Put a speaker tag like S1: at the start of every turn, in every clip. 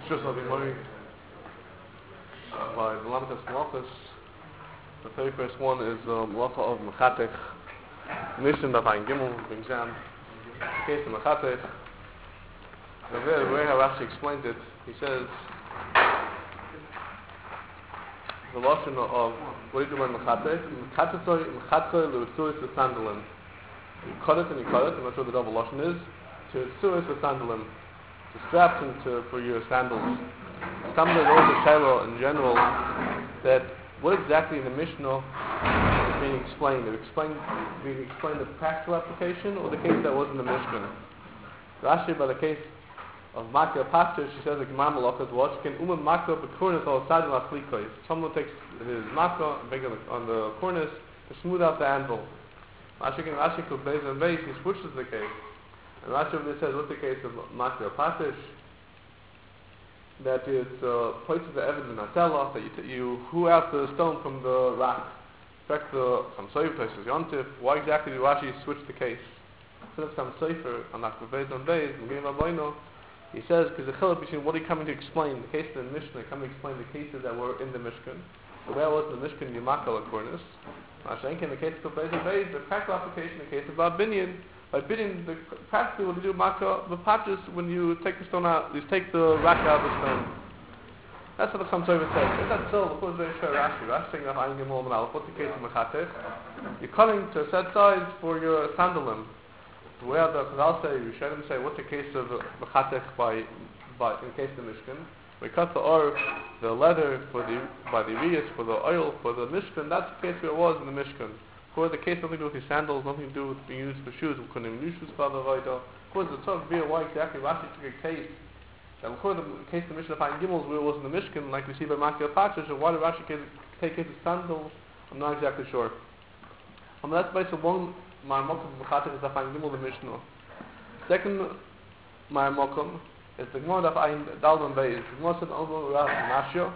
S1: Just I'll be worried by the Lamitas Malachas. The very first one is Malacha of Mechatech. Mission that I Gimel exam. The case of Mechatech. The way how Rashi explains it, he says the lashon of what do you do by Mechatech? Mechatech le'utzuris v'sandalim. You cut it, and I'm not sure the double lashon is. To utzuris v'sandalim. To straps and for your sandals. Some of the Shiloh in general that what exactly in the Mishnah is being explained. Being explained the practical application or the case that was in the Mishnah. Rashi by the case of Makya Pastor, she says the Gemara Malachas what can Makya b'kornis al sadin lachlikos. Someone takes his Makya and makes it on the cornice to smooth out the anvil. Rashi could base on base, he switches the case. And Rashi over there says, what's the case of Makya Pasish? That it's places the evidence in Atella, that you hew out the stone from the rock. In fact, some Sefer places Yontif. Why exactly did Rashi switch the case? Instead of some Sefer, on Akbavez on Beis, he says, because the chiluk between what are you coming to explain, the case in the Mishnah, coming to explain the cases that were in the Mishkan. The way I was in the Mishkan, Yimakal Akornis. Mashenk, in the case of Beis on Beis, the practical application, the case of Binyan. By bidding, practically what you do, Makah, the patches, when you take the stone out, you take the rock out of the stone. That's what the Cham Sofer says. If that's so, of course, very sure Rashi. Rashi saying, what's the case of Mechatech? You're cutting to a set size for your sandalim. Where the Chazal say, you should say, what's the case of Mechatech by in case of the Mishkan? We cut the the leather by the riyas, for the oil, for the Mishkan. That's the case where it was in the Mishkan. Of course, the case nothing to do with your sandals, nothing to do with being used for shoes. We couldn't even use shoes for the Vaida. Of course, the talk via why exactly Rashi took a case. And of course, the case of the Mishnah Fine Gimels where it was in the Mishkan, like we see by Makya Patrish, and why did Rashi take case of sandals? I'm not exactly sure. That's based on one Ma'amokum Mechatech is the Fine Gimel the Mishnah. Second Ma'amokum is the Gemara of Ein Dalman Beis. The Gemara said over Rav Nashio.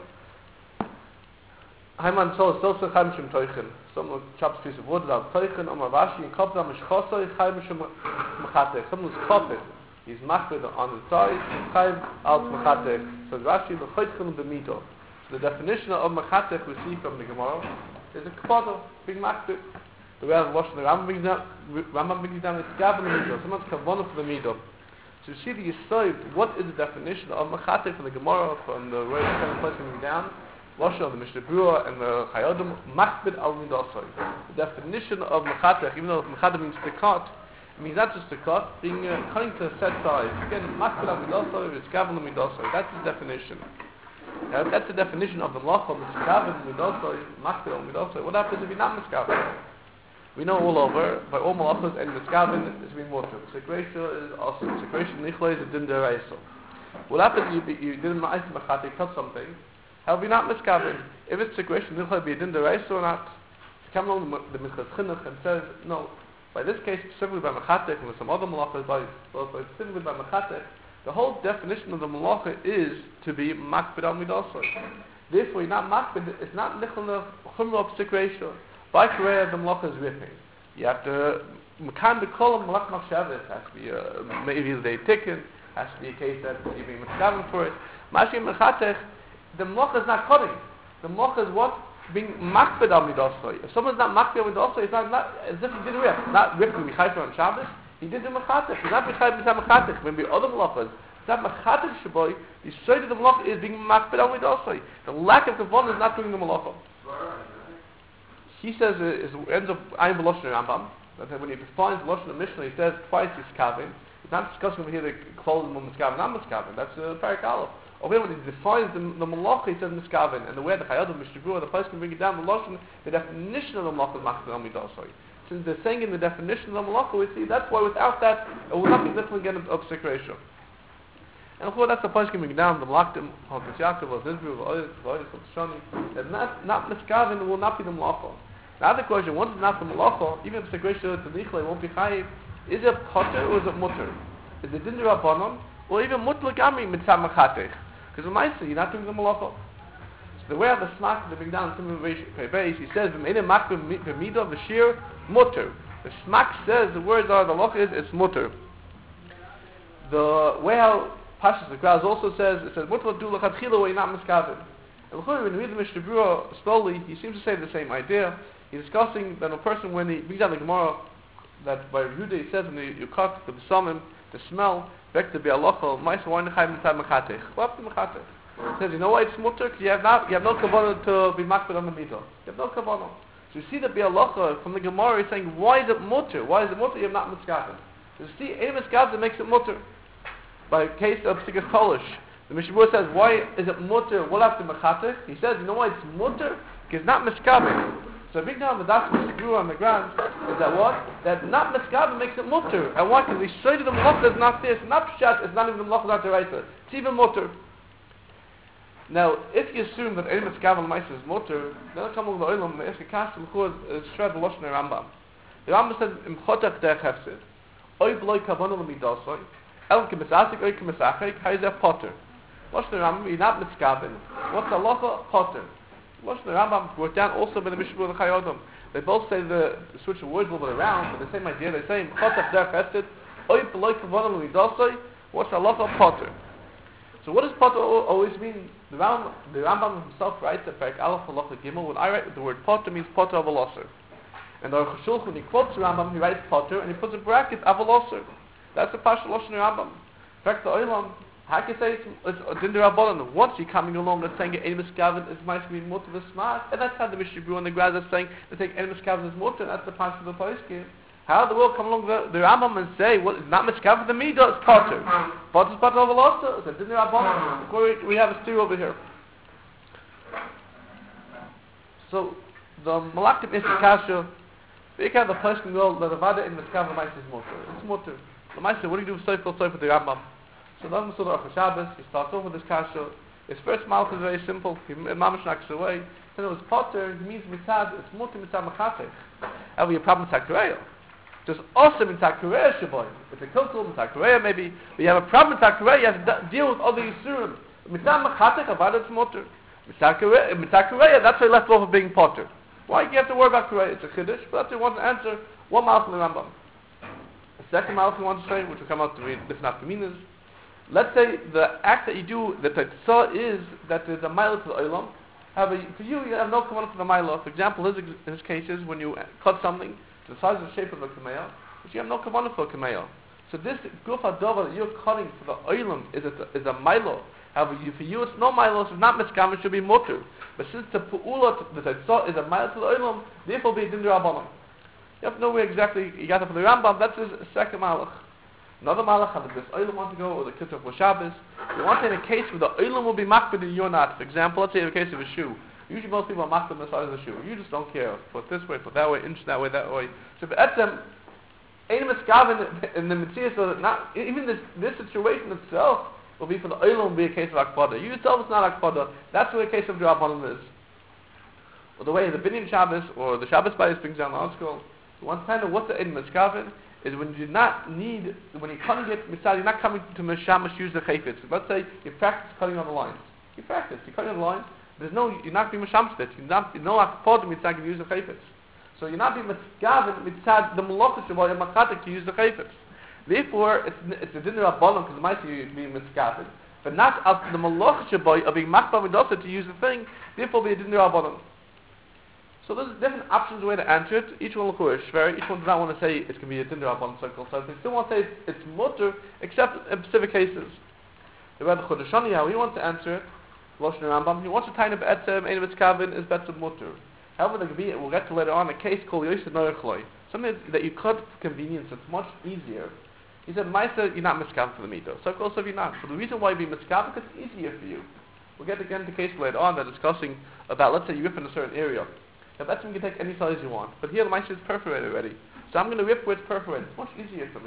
S1: Heiman so still so Chaim Shem Teuchen. Some chops piece of wood out Teuchen on Rashi and Kopda Mishchosoi Chaim Shem Mechatech. Someone's Kopet. He's machbid on the side, Chaim Al Mechatech. So Rashi the Choytchen B'Mito. So the definition of Mechatech we see from the Gemara is a Kvodo, being machbid. The way of washing the Rambam brings down is Gavin the Mido. Someone's Kavono for the Mido. So you see the Yisod, what is the definition of Mechatech from the Gemara, from the way the second place coming down? Lashon of the Mishnah Berurah and the Chayodim, Machbid al Midasai. The definition of Mechatech, even though Mechatech means to cut, it means not just to cut, being cutting to a set size. Again, Machbid al Midasai is Gavin al Midasai. That's the definition. Now, if that's the definition of the Malachah, which is Gavin al Midasai, Machbid al Midasai, what happens if you're not Miskavin? We know all over, by all Malachas, and Miskavin is being water. Sekresha is also, Sekresha Nichle is a Din Deraisa. What happens if you didn't Mechatech, cut something, how be not miskavin? If it's a question, will it be a din deraisa or not? Come along the Minchas Chinuch and says, no. By this case, specifically by Mechatech and with some other malachas, specifically by Mechatech, the whole definition of the malacha is to be makbid al midasai. Therefore, you're not makbid. It's not nichol chumra of sikreisha. By Korea, the malacha is ripping. You have to mekan b'kol malach machshavah. It has to be maybe they ticken. Has to be a case that you're being miskavin for it. Mashi Mechatech. The malacha is not cutting. The malacha is what? Being makbid al midasai. If someone's not makbid al midasai, it's not as if he didn't rip. Not ripping Michayfer on Shabbos. He did the Mechatech. He's not Michayfer, he's not Mechatech. Maybe other malachas. It's not Mechatech Shaboy. The side of the malacha is being makbid al midasai. The lack of kavon is not doing the malacha. He says it ends up Ayin B'Loshen Rambam. That when he defines Loshen the Mishnah, he says twice he's kavin. He's not discussing over here the clothes of miskavin, not miskavin. That's Parak Aleph. Over here, when he defines the malacha, he says miskavin, and the way the Chayodim, Mishnah Berurah, the person can bring it down the Loshen, the definition of the malacha is machbid al midasai. Since they're saying in the definition of the malacha, we see that's why without that, it will not be literally again of sekresha. And of course, that's the person can bring down the malachim, Halkas Yaakov, Zizbur, V'Oyes, Shani. That not miskavin, it will not be the malacha. The other question: once it's not the malacha, even if sekresha to nichle won't be chayiv, is it potter or is it mutter? Is it din d'Rabbanan or even mutter gamri mitzvah Mechatech? Because in Maisa, you're not doing the malacha. So the way of the smak, the big down, he says, "V'meinem makbid b'midah v'shir mutter." The smak says the words are the malacha is it's mutter. The way how Pashas the Graz also says, it says, mutter do l'chadchila where you're not miskaven. And when we read the Mishnah Berurah slowly, he seems to say the same idea. He's discussing that a person, when he brings down the Gemara, that by Yehuda he says, when you cut the besamim, the smell, back to be alochel, ma'isa why nechayim mitzad mechatech. What happened to mechatech? He says, you know why it's mutter? Because you have no kavanah to be makbid on the midah. You have no kavanah. So you see the bialacha from the Gemara is saying, why is it mutter? Why is it mutter? You have not miskaven. So you see, any miskaven makes it mutter. By case of Sigas Polish, the Mishnah Berurah says, why is it mutter? What after mechatech? He says, you know why it's mutter? Because not miskaven. So a big down the das Mishnah Berurah on the ground is that what? That not miskaven makes it mutter. And why? Because we straight to the malacha is not there. It's not pshat. It's not even the malacha not the right. It's even mutter. Now, if you assume that any miskaven ma'isa is mutter, then I'll come along the olam. The Eshke Kashem is shred the lashon Rambam. The Rambam says, "Im chotak der chefsid, oy b'loy kavana l'midasoi, el k'misasik oy k'misachik, how is that potter?" Lashon Rambam, you're not miskaven. What's the halacha? Potter. Lashon Rambam brought down also by the Mishnah Berurah the Chayei Adam. They both say the switch the words a little bit around, but the same idea. They say, "Im chotak der chefsid, oy b'loy kavana l'midasoi." What's the halacha? Potter. So what does potter always mean? The Rambam himself writes that Perek Aleph Halacha Gimel. When I write the word potter means potter of a losser. And the Aruch HaShulchan, when he quotes the Rambam, he writes potter and he puts in brackets of a losser. That's the Pashas Lashon Rambam. In fact, the Olam, how can you say it's Din D'Rabbanan? Once you're coming along and saying Ein Miskaven is might be mutter v'smart, and that's how the Mishnah Berurah and the Graz are saying they think Ein Miskaven is mutter, and that's the Pashas of the Poskim. How the world come along the Rambam and say, well, it's not miskaven the midah, it's potter. Potter's potter of a loster. It's a dinner rabbanon. We have a steer over here. So the malaktim is the kasha. They have the person will that the vada in miskaven ma'isa is mutter. It's mutter. The ma'isa, what do you do with the Rambam? So the Rambam Surah Shabbos, he starts off with this kasha. His first malach is very simple. He mamash knocks away. Then it was potter. He means mitzad. It's mutter mitzad machatech. Have you a problem with takrei? Just awesome in Takureya Shaboy. It's a kiltul in Takureya maybe, but you have a problem in Takureya, you have to deal with other Yisurim. Mitzah Machatek Avad it's Mutter. Takureya, that's why he left off of being Potter. Why do you have to worry about Takureya? It's a Chiddush, but that's why he wants to answer one mouth in the Rambam. The second mouth he wants to say, which will come out to read different afterminas. Let's say the act that you do, the Tetzah is that there's a mile to the Olam. However, for you have no command for the mile. For example, his case is when you cut something, the size and shape of a kameo, but you have no kavanah for a kameo. So this guf hadova that you're cutting for the oilam is a milo. However, for you it's no milo, so it's not miskam, it should be mutter. But since the pu'ulah, the tetzah is a milo to the oilam, therefore be din d'Rabbanan. You have to know where exactly you got it from the Rambam. That's his second malach. Another malach, how does this oilam want to go, or the kitzur for Shabbos? You want in a case where the oilam will be makbid and you're not. For example, let's say in the case of a shoe. Usually most people are makbid on the size of the shoe. You just don't care. Put this way, put that way, inch that way, that way. So etzem, ein miskaven in the mitzvah, so that not even this situation itself will be for the oilam will be a case of akpada. You yourself is not akpada. That's where a case of d'Rabbanan is. Or the way the Binyan Shabbos or the Shabbos Bayis brings down the article. One time, what's the ein miskaven is when you not need when you're cutting it mitzvah, you're not coming to mishamash use the chayfetz. Let's say you practice cutting on the lines. You're cutting on the lines. You're not being mishamstet. You're not akpod mitzad to use the chayfetz. So you're not being mitzgaven mitzad the malacha shebal yamachatek to use the chayfetz. Therefore, it's a din d'Rabbanan because it might be being mitzgaven, but not of the malacha shebal of being machbar midosa to use the thing. Therefore, be a din d'Rabbanan. So there's different options way to answer it. Each one will shver. Each one does not want to say it can be a din d'Rabbanan circle. So they still want to say it's mutter, except in specific cases. The Rebbe Chodeshani, how he wants to answer it. Lashon Rambam. He wants to tie up etzem, ein mitzkaven is better mutter. However, there could be, we'll get to later on, a case called Yosef Norechloi. Something that you cut for convenience, it's much easier. He said, Maisa, you're not mitzkaven for the mitzvah. So also you're not. But the reason why you be mitzkaven, because it's easier for you. We'll get again to the case later on, they're discussing about, let's say you rip in a certain area. Now etzem you can take any size you want. But here the Maisa is perforated already. So I'm going to rip where it's perforated. It's much easier for me.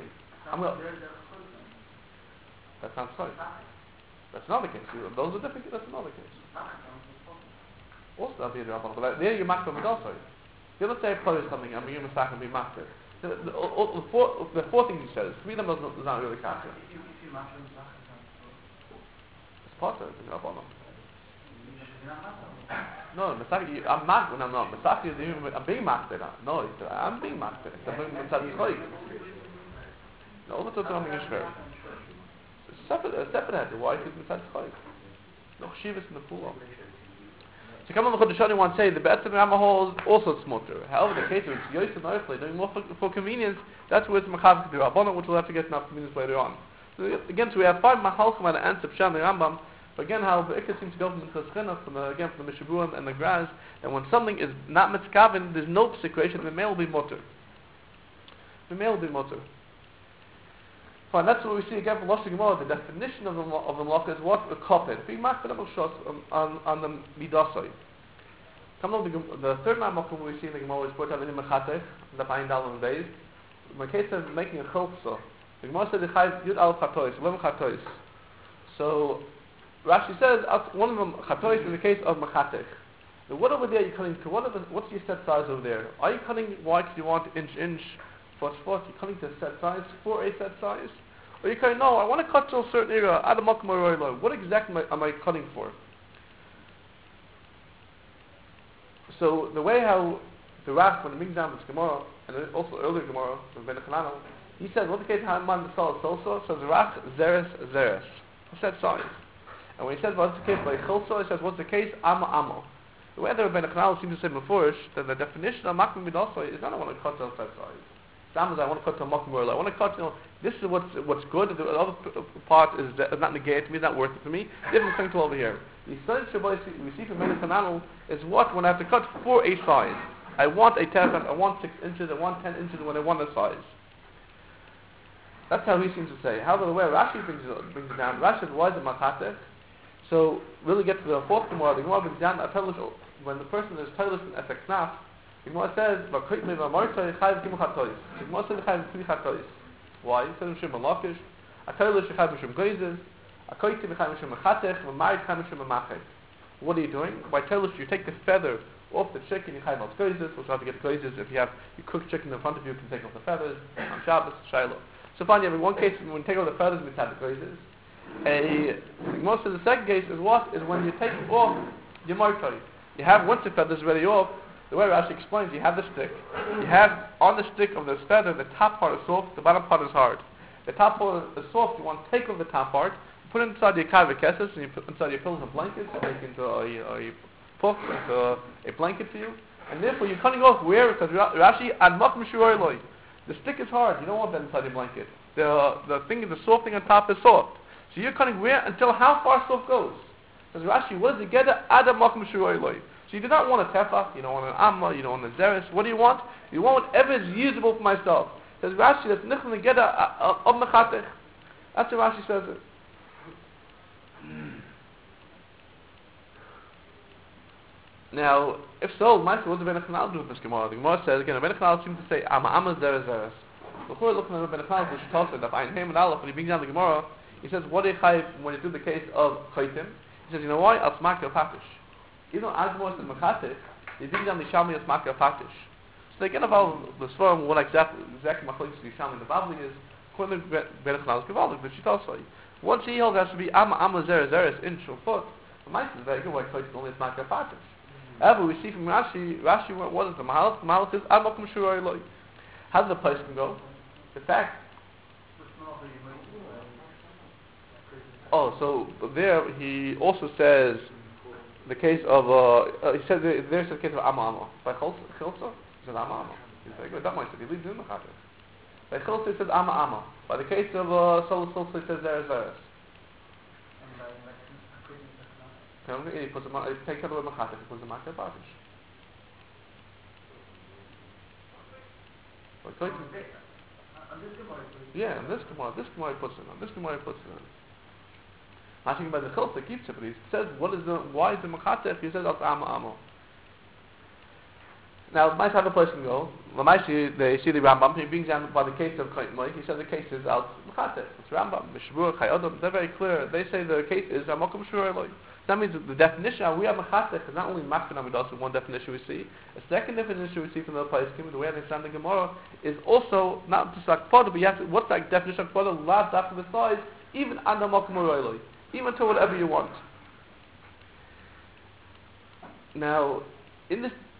S1: That's not so. That's not the case. Those are different. That's another case. Also, that'll be a drop on. But there you mark them also. The other say I close something. I mean, you're mistaken be marked it. The four things he says. Three of them does not really count. It's part of it. It's drop on them. No, I'm marked when I'm not. I'm being marked it. No, I'm being marked it. No, what's the something is fair. separate head. Why is it mitzad chayv? No chshivas in the pool. So come on, the Chodeshani wants to say the Be'etzim Rambam holds also it's mutter. However, the case where it's Yosef and Eichle doing more for convenience, that's where it's Mechav to do Rabbanon, which we'll have to get enough convenience later on. So again, so we have 5 Mahalchim at the answer of Pshat and Rambam, but again, how the Ikka seems to go from the Cheschena, from the Mishaburim and the Graz, and when something is not Mitzkaven, there's no situation, the male will be mutter. The male will be mutter. Fine, that's what we see again from Lashon Gemara. The definition of the malach is what? A kopet. Being machbed on the midasai. Come on, the third malach we see in the Gemara is put out in the mechatech, the payin dal and days. In the case of making a chilpsa, the Gemara said the chayv yud al chatois, 11 chatois. So Rashi says one of them chatois in the case of mechatech. The what over there you're cutting to? What's your set size over there? Are you cutting why do you want inch? For spot, you're cutting to a set size, for a set size? Or you're cutting, no, I want to cut to a certain area, add a makom roilo. What exactly am I cutting for? So, the way how the Rav, when he brings down this Gemara, and also earlier Gemara, from Ben Chananel, he says, what the case how man the sol says Rav zeres, a set size. And when he says, what's the case by chilso, he says, what's the case? Amma. The way that Ben Chananel seems to say before, that the definition of makom midasai is not I want to cut to a set size. I want to cut to a makom roilo. I want to cut, this is what's good. The other part is not negated to me, not worth it for me. Different thing to over here. The size we see from Ben Chananel is what when I have to cut for a size. I want a tefach, I want 6 inches, I want 10 inches when I want a size. That's how he seems to say. However, the way Rashi brings it down, Rashi says, why is it machatech? So, really get to the fourth Gemara. The Gemara brings down when the person is toilus and efek knaf, the Gemara says, the Gemara says, why? He says, Mishum Malakish, a toilus shechayv Mishum Goizes, a koiti b'chayv Mishum Machatech, a married chayv Mishum Machet. What are you doing? By toilus, you take the feather off the chicken, you chayv al Goizes, which you have to get Goizes. If you cook chicken in front of you, you can take off the feathers, on Shabbos, Shiloh. So finally, in one case, when you take off the feathers, we have the Goizes. The Gemara says the second case is what? Is when you take off your martoi. You have, once the feather is ready off, the way Rashi explains, you have the stick. You have on the stick of this feather, the top part is soft, the bottom part is hard. The top part is soft, you want to take off the top part, put it inside your kavikeses, and you put inside your pillows and blankets, you make it into a puff, into a blanket for you. And therefore, you're cutting off where it says Rashi, ad makom shuroi loy. The stick is hard, you don't want that inside your blanket. The soft thing on top is soft. So you're cutting where until how far soft goes. Says Rashi, what does it get? Ad makom shuroi loy. So you do not want a tefach, you don't want an amma, you don't want a zeres. What do you want? You want whatever is usable for myself. Says Rashi, that's nichel negeda of mechatech. That's what Rashi says it. Now, if so, Master, what does Ben Chananel do with this Gemara? The Gemara says again, Ben Chananel seems to say amma zeres. Before looking at Ben Chananel, we should talk about that. Ein Hem and Aleph, when he brings down the Gemara, he says, what do you chayv when you do the case of chaytim? He says, you know why? Al smak patish. Even though Agmos and Mechatech, they bring down the Shalmi as Makar Patish. So they get about the Svarim, what exactly Machlokes the Shalmi and the Bavli is, according to Ben Chananel's Gevaldik, but she tells you. Once he held has to be Amma Zeres inch or foot, the mice is very good, why it's only as Makar Patish. However, we see from Rashi, what is the Mahalach? The Mahalach is Ad Makom Shuroi Loi. How does the place can go? In fact, so there he also says, the case of, he said there's the case of Amma. By Chilsa, he says Amma. He's very good. That might say, he leaves in the Chatech. By Chilsa, he says Amma. By the case of Sol, he says Zeres. He puts he takes out the word Machatech, he puts the Makar Patish. Yeah, and this Gemara he puts it in. Not thinking about the Chilsa keeps it, but he says, why is the Machatech? He says, that's Amma. Now, might have a place can go. They see the Rambam, he brings down by the case of Koitmoy, he says the case is out Machatech. It's Rambam, Mishbur, Chayodom, they're very clear. They say the case is Amakom Shuroi Loi. That means the definition, we have Machatech, is not only Machbin Amidas, one definition we see. A second definition we see from the place, the way I understand the Gemara, is also not just like Potter, but you have to, what's that definition of Potter? Lav after the size, even under Makom Roiloi. Even to whatever you want. Now, in this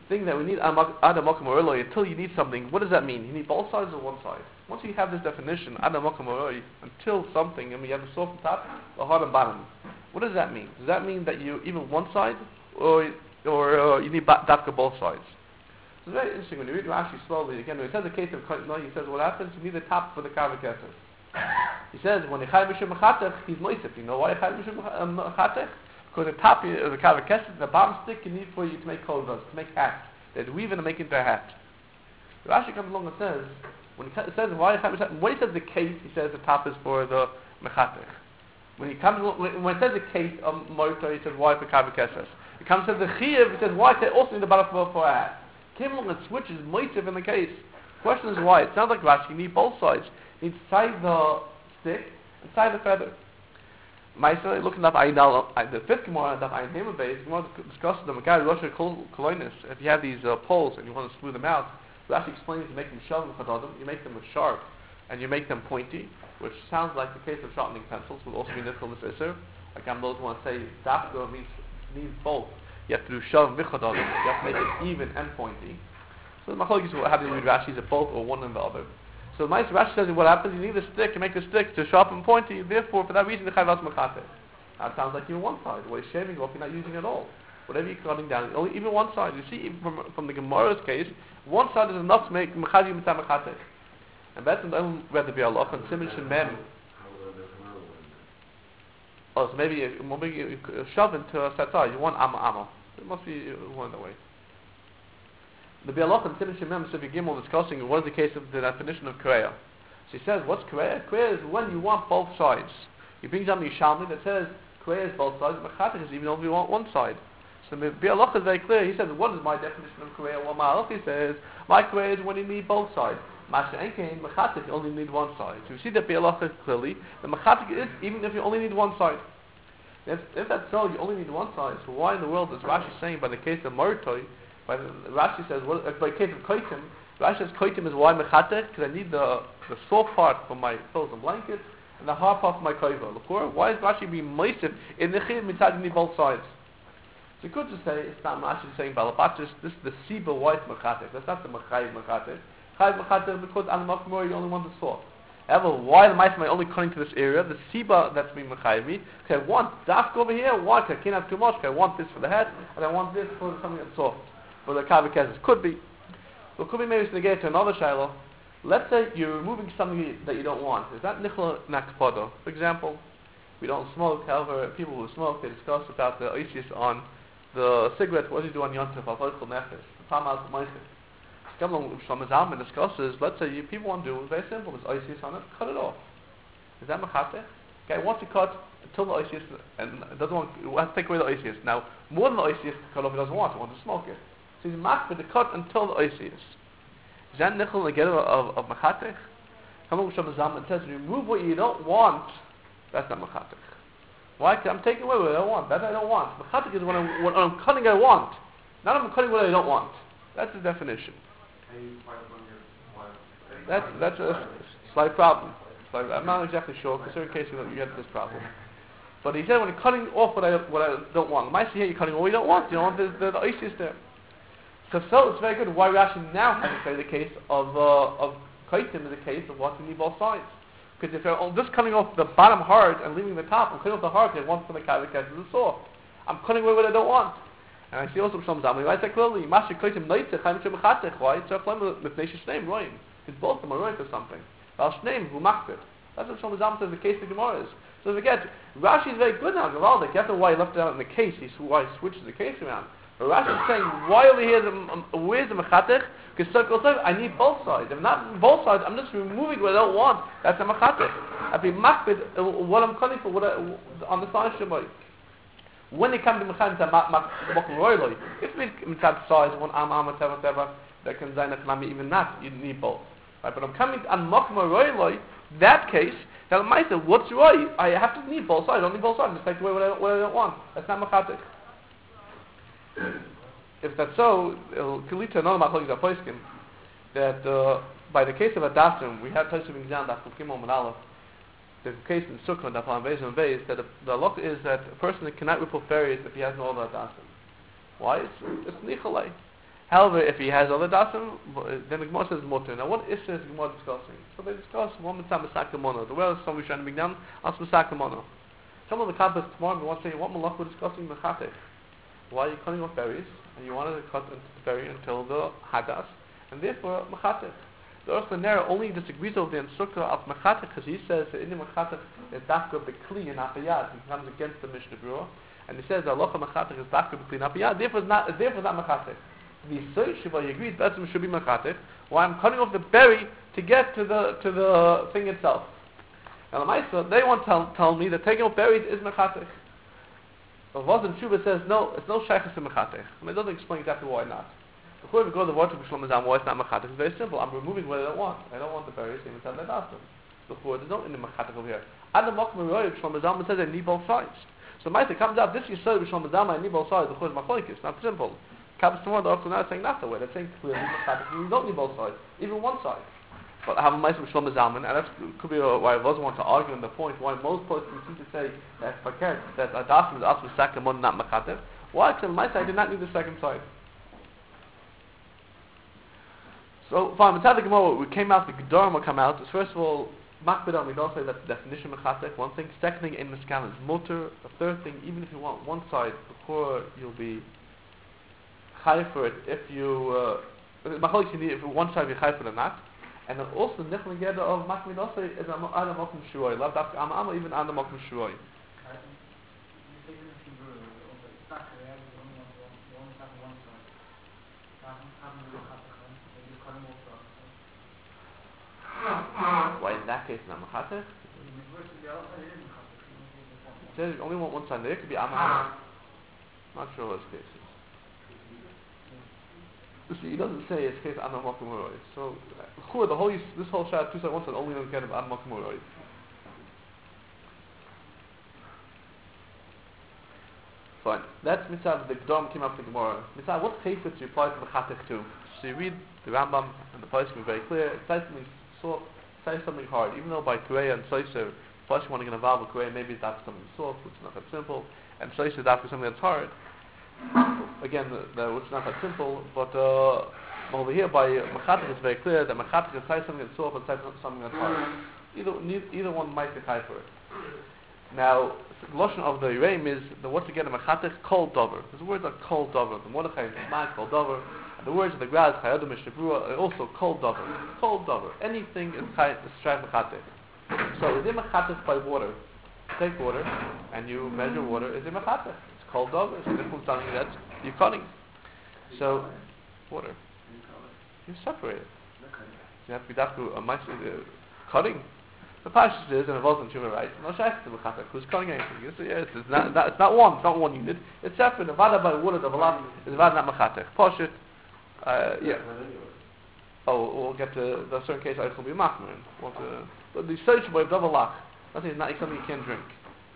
S1: thing that we need Adam Mokum Oroi, until you need something, what does that mean? You need both sides or one side? Once you have this definition, Adam Mokum Oroi, until something, and we have the soft and top, the hard and bottom. What does that mean? Does that mean that you even one side, or you need dafka both sides? So it's very interesting when you read Rashi slowly. Again, when he says the case of no, he says what happens? You need the top for the kaveh kesef. He says when he chay b'shem mechatech, he's moisef. You know why he chay b'shem mechatech? Because the top of the kaveh kesef, the bottom stick you need for you to make kovas, to make hats. They weave it and make it into a hat. Rashi comes along and says when he says why he chay b'shem, when he says the case, he says the top is for the mechatech. When he comes, when it says the case of Morto, he says why for kaveh kesef. It comes to the chiyuv, he says why they also need the bottom for a hat. Came along and switches moitiv in the case. The question is why. It sounds like Rashi, you need both sides. You need side the stick and side the feather. Myself looking up the fifth Gemara that Ayin Hema base, Gemara discusses them. Guy Rosh Kolonis. If you have these poles and you want to smooth them out, Rashi explains you make them sharp, you make them sharp, and you make them pointy, which sounds like the case of sharpening pencils, will also be nifal l'seiser. Like I'm those who want to say dafka means both. You have to do shav v'chadam. You have to make it even and pointy. So the machlokes will have you read Rashi is both or one and the other. So the Rashi says what happens? You need a stick, you make the stick to sharp and pointy. Therefore, for that reason, the chayvas mechateh. Now it sounds like you're one side. What you're shaving off, you're not using it at all. Whatever you're cutting down, only even one side. You see, even from the Gemara's case, one side is enough to make mechadi mitzah mechateh. And that's the read the Bialach and Simon Shemem. Oh, so maybe you shove into a satay. You want amma. It must be one that way. The Bialach and Simon Shemem Sivir Gimel discussing what is the case of the definition of Korea. So he says, what's Korea? Korea is when you want both sides. He brings down the Yishalmi that says Korea is both sides, Mechatech is even only want one side. So the Bialach is very clear. He says, what is my definition of Korea? Well, Ma'alach, he says, my Korea is when you need both sides. Masha Enkein, Mechatech, you only need one side. So you see that Bialach clearly, the Mechatech is even if you only need one side. If that's so, you only need one side. So why in the world is Rashi saying by the case of Moritoi, Rashi says, well, by the case of Koitim, Rashi says Koitim is why Mechatech, because I need the soft part for my pillows and blankets, and the hard part for my koiva. Why is Rashi being moistif in the chiyuv mitzad you need both sides? So you could just say, it's not Rashi saying Balabatis, this is the Siba white Mechatech. That's not the Mechayiv Mechatech. Chayiv Mechatech because Al Makmur you only want the soft. However, why am I only cutting to this area? The Siba that's being Mechayiv me. Okay, I want dafka over here, why? I can't have too much. Okay, I want this for the head, and I want this for something that's soft. For the kaveh kesef. Could be. So it could be maybe it's negated to another shiloh. Let's say you're removing something that you don't want. Is that nichla nakpada? For example, we don't smoke. However, people who smoke, they discuss about the oisius on the cigarette. What do you do on yontif? Avochel nefesh. The tamal moichet. Shlomo Zalman discusses. Let's say people want to do it very simple. There's oisius on it. Cut it off. Is that mechatech? Okay, wants to cut until the oisius and doesn't want to take away the oisius. Now, more than the oisius to cut off, he doesn't want. He wants to smoke it. So he's makbid to cut until the oisius. Is that nichel negeder of mechatech? Come on, Shlomo Zalman says, remove what you don't want. That's not mechatech. Why? Because I'm taking away what I don't want. That I don't want. Mechatech is when I'm cutting I want. Not I'm cutting what I don't want. That's the definition. That's a slight problem. I'm not exactly sure, because in case you get this problem. But he said when you're cutting off what I don't want. Might see here you're cutting off what you don't want. You don't want the oisius there. So it's very good. Why Rashi now has to say the case of Kaitim is the case of what you need both sides. Because if they're just cutting off the bottom hard and leaving the top, I'm cutting off the hard because I want for the kaveh kesef is soft. I'm cutting away what I don't want. And I see also some Zamli, right? Say clearly, Masha Kaitim Neitze, Chaim Shem Mechatech, why? It's a flame with Neshis name, right? Because both of them are right or something. Al Shneim, who makbid. That's what Shlomo Zalman says the case of Gemara is. So forget, Rashi is very good now, Gavaldik. That's why he left it out in the case, why he switches the case around. But Rashi is saying, why over here, where's the Mechatech? Because circle says, I need both sides. If not both sides, I'm just removing what I don't want. That's a Mechatech. I'd be makbid, what I'm cutting for, on the side Shabbat. When it comes to Mechatech, if it's mitzad size, one whatever, that can say that even not, you need both. Right? But I'm coming on Mokum Roiloi, that case, now I say, what's right? I have to need both sides. I don't need both sides. Just take away what I don't want. That's not Mechatech. If that's so, it can lead to another machlokes of poskim that by the case of Adasim, we have Tosef exam that Kimon Manalef. The case in Sukkot that on Beis and Beis that the law is that a person cannot repel fairies if he has no other Adasim. Why? It's nicholai. However, if he has other dasim, then the Gemara says mutter. Now, what issue is the Gemara discussing? So they discuss one mitzvah masaka mono. The way somebody's trying to bring down as masaka mono. Some of the kabbas tomorrow we want to say what malach we're discussing mechatech. Why are you cutting off berries and you wanted to cut into the berry until the hadas, and therefore mechatech. The Orchon Nera only disagrees with the instructor of mechatech because he says that in the mechatech is dafka b'kli and apayad. He comes against the Mishnah Berurah, and he says that halacha mechatech is dafka b'kli and apayad. Therefore, it's not mechatech. The Yisrael Shiva, he agrees that should be mechatech. Why I'm cutting off the berry to get to the thing itself. Now the Maisa, they want to tell me that taking off berries is mechatech. But Vazim Shuva says no, it's no shaykhs to mechatech. I mean, it doesn't explain exactly why not. Before we go to the water b'shlom azam, why it's not mechatech? It's very simple. I'm removing what I don't want. I don't want the berries. Even tell that after. Before there's no in the mechatech over here. Adam Mokum Roy b'shlom azam, it says I need both sides. So the Maisa comes out. This Yisrael b'shlom azam, I need both sides. Before it's machlokes. It's not simple. Comes tomorrow, the Orchon Nera saying not the way. They're saying clearly mechatech. You don't need both sides, even one side. But I have a Maisa b'shlom azam, and that could be why I was want to argue on the point why most persons seem to say that fakir that adasim is also second one, not mechatech. Why? Because the Maisa I did not need the second side. So, fine, Mitzad the Gemara, we came out, the Gedorim will come out. First of all, Makbid we don't say that's the definition of Mechatech, one thing. Second thing, in Meskan is mutter. The third thing, even if you want one side, before you'll be high for it, if you, if one side you're high for it or not. And then also, the Nichel Geda of Makbid also is Adam Mokum Shuoi. Love that, I'm even Adam Mokum Shuoi. Why in that case not mechatech? It says you only want one side. There could be amah. Not sure what his case is. You see, he doesn't say his case amah mokum horoi. So, this whole shot, two sides, one side, only don't get amah mokum horoi. Fine. That's mitzvah. The Gedorim came up to Gemara. Mitzvah, what case do you apply to mechatech to? So you read the Rambam and the Poskim are very clear. It says something hard, even though by Kureya and Soiser, plus you want to get involved with Kureya, maybe it's after something soft, which is not that simple, and Soiser is after something that's hard. Again, which is not that simple, but over here by Mechatech it's very clear that Mechatech is something that's soft and something that's hard. Either one might be high for it. Now, the lotion of the Yereim is the word to get a Mechatech, kol dover. There's words like kol dover. The Mordechai is man, kol dover. The words of the Graz, Chayadam Mishnah Berurah, are also kol dover. Kol dover. Anything is strive mechatech. So is it mechatech by water? You take water and you measure water. Is it mechatech? It's kol dover. It's different something that you're cutting. So water. You separate it. You have to be cutting. The passage is, and it wasn't human rights. No shaykhs to mechatech. Who's cutting anything? It's not one. It's not one unit. It's separate. The vada by water, the valat is vada not mechatech. Poshit. Yeah. Oh, we'll get to the certain case. I will be machmer. But the search by double lach. That's not something you can't drink.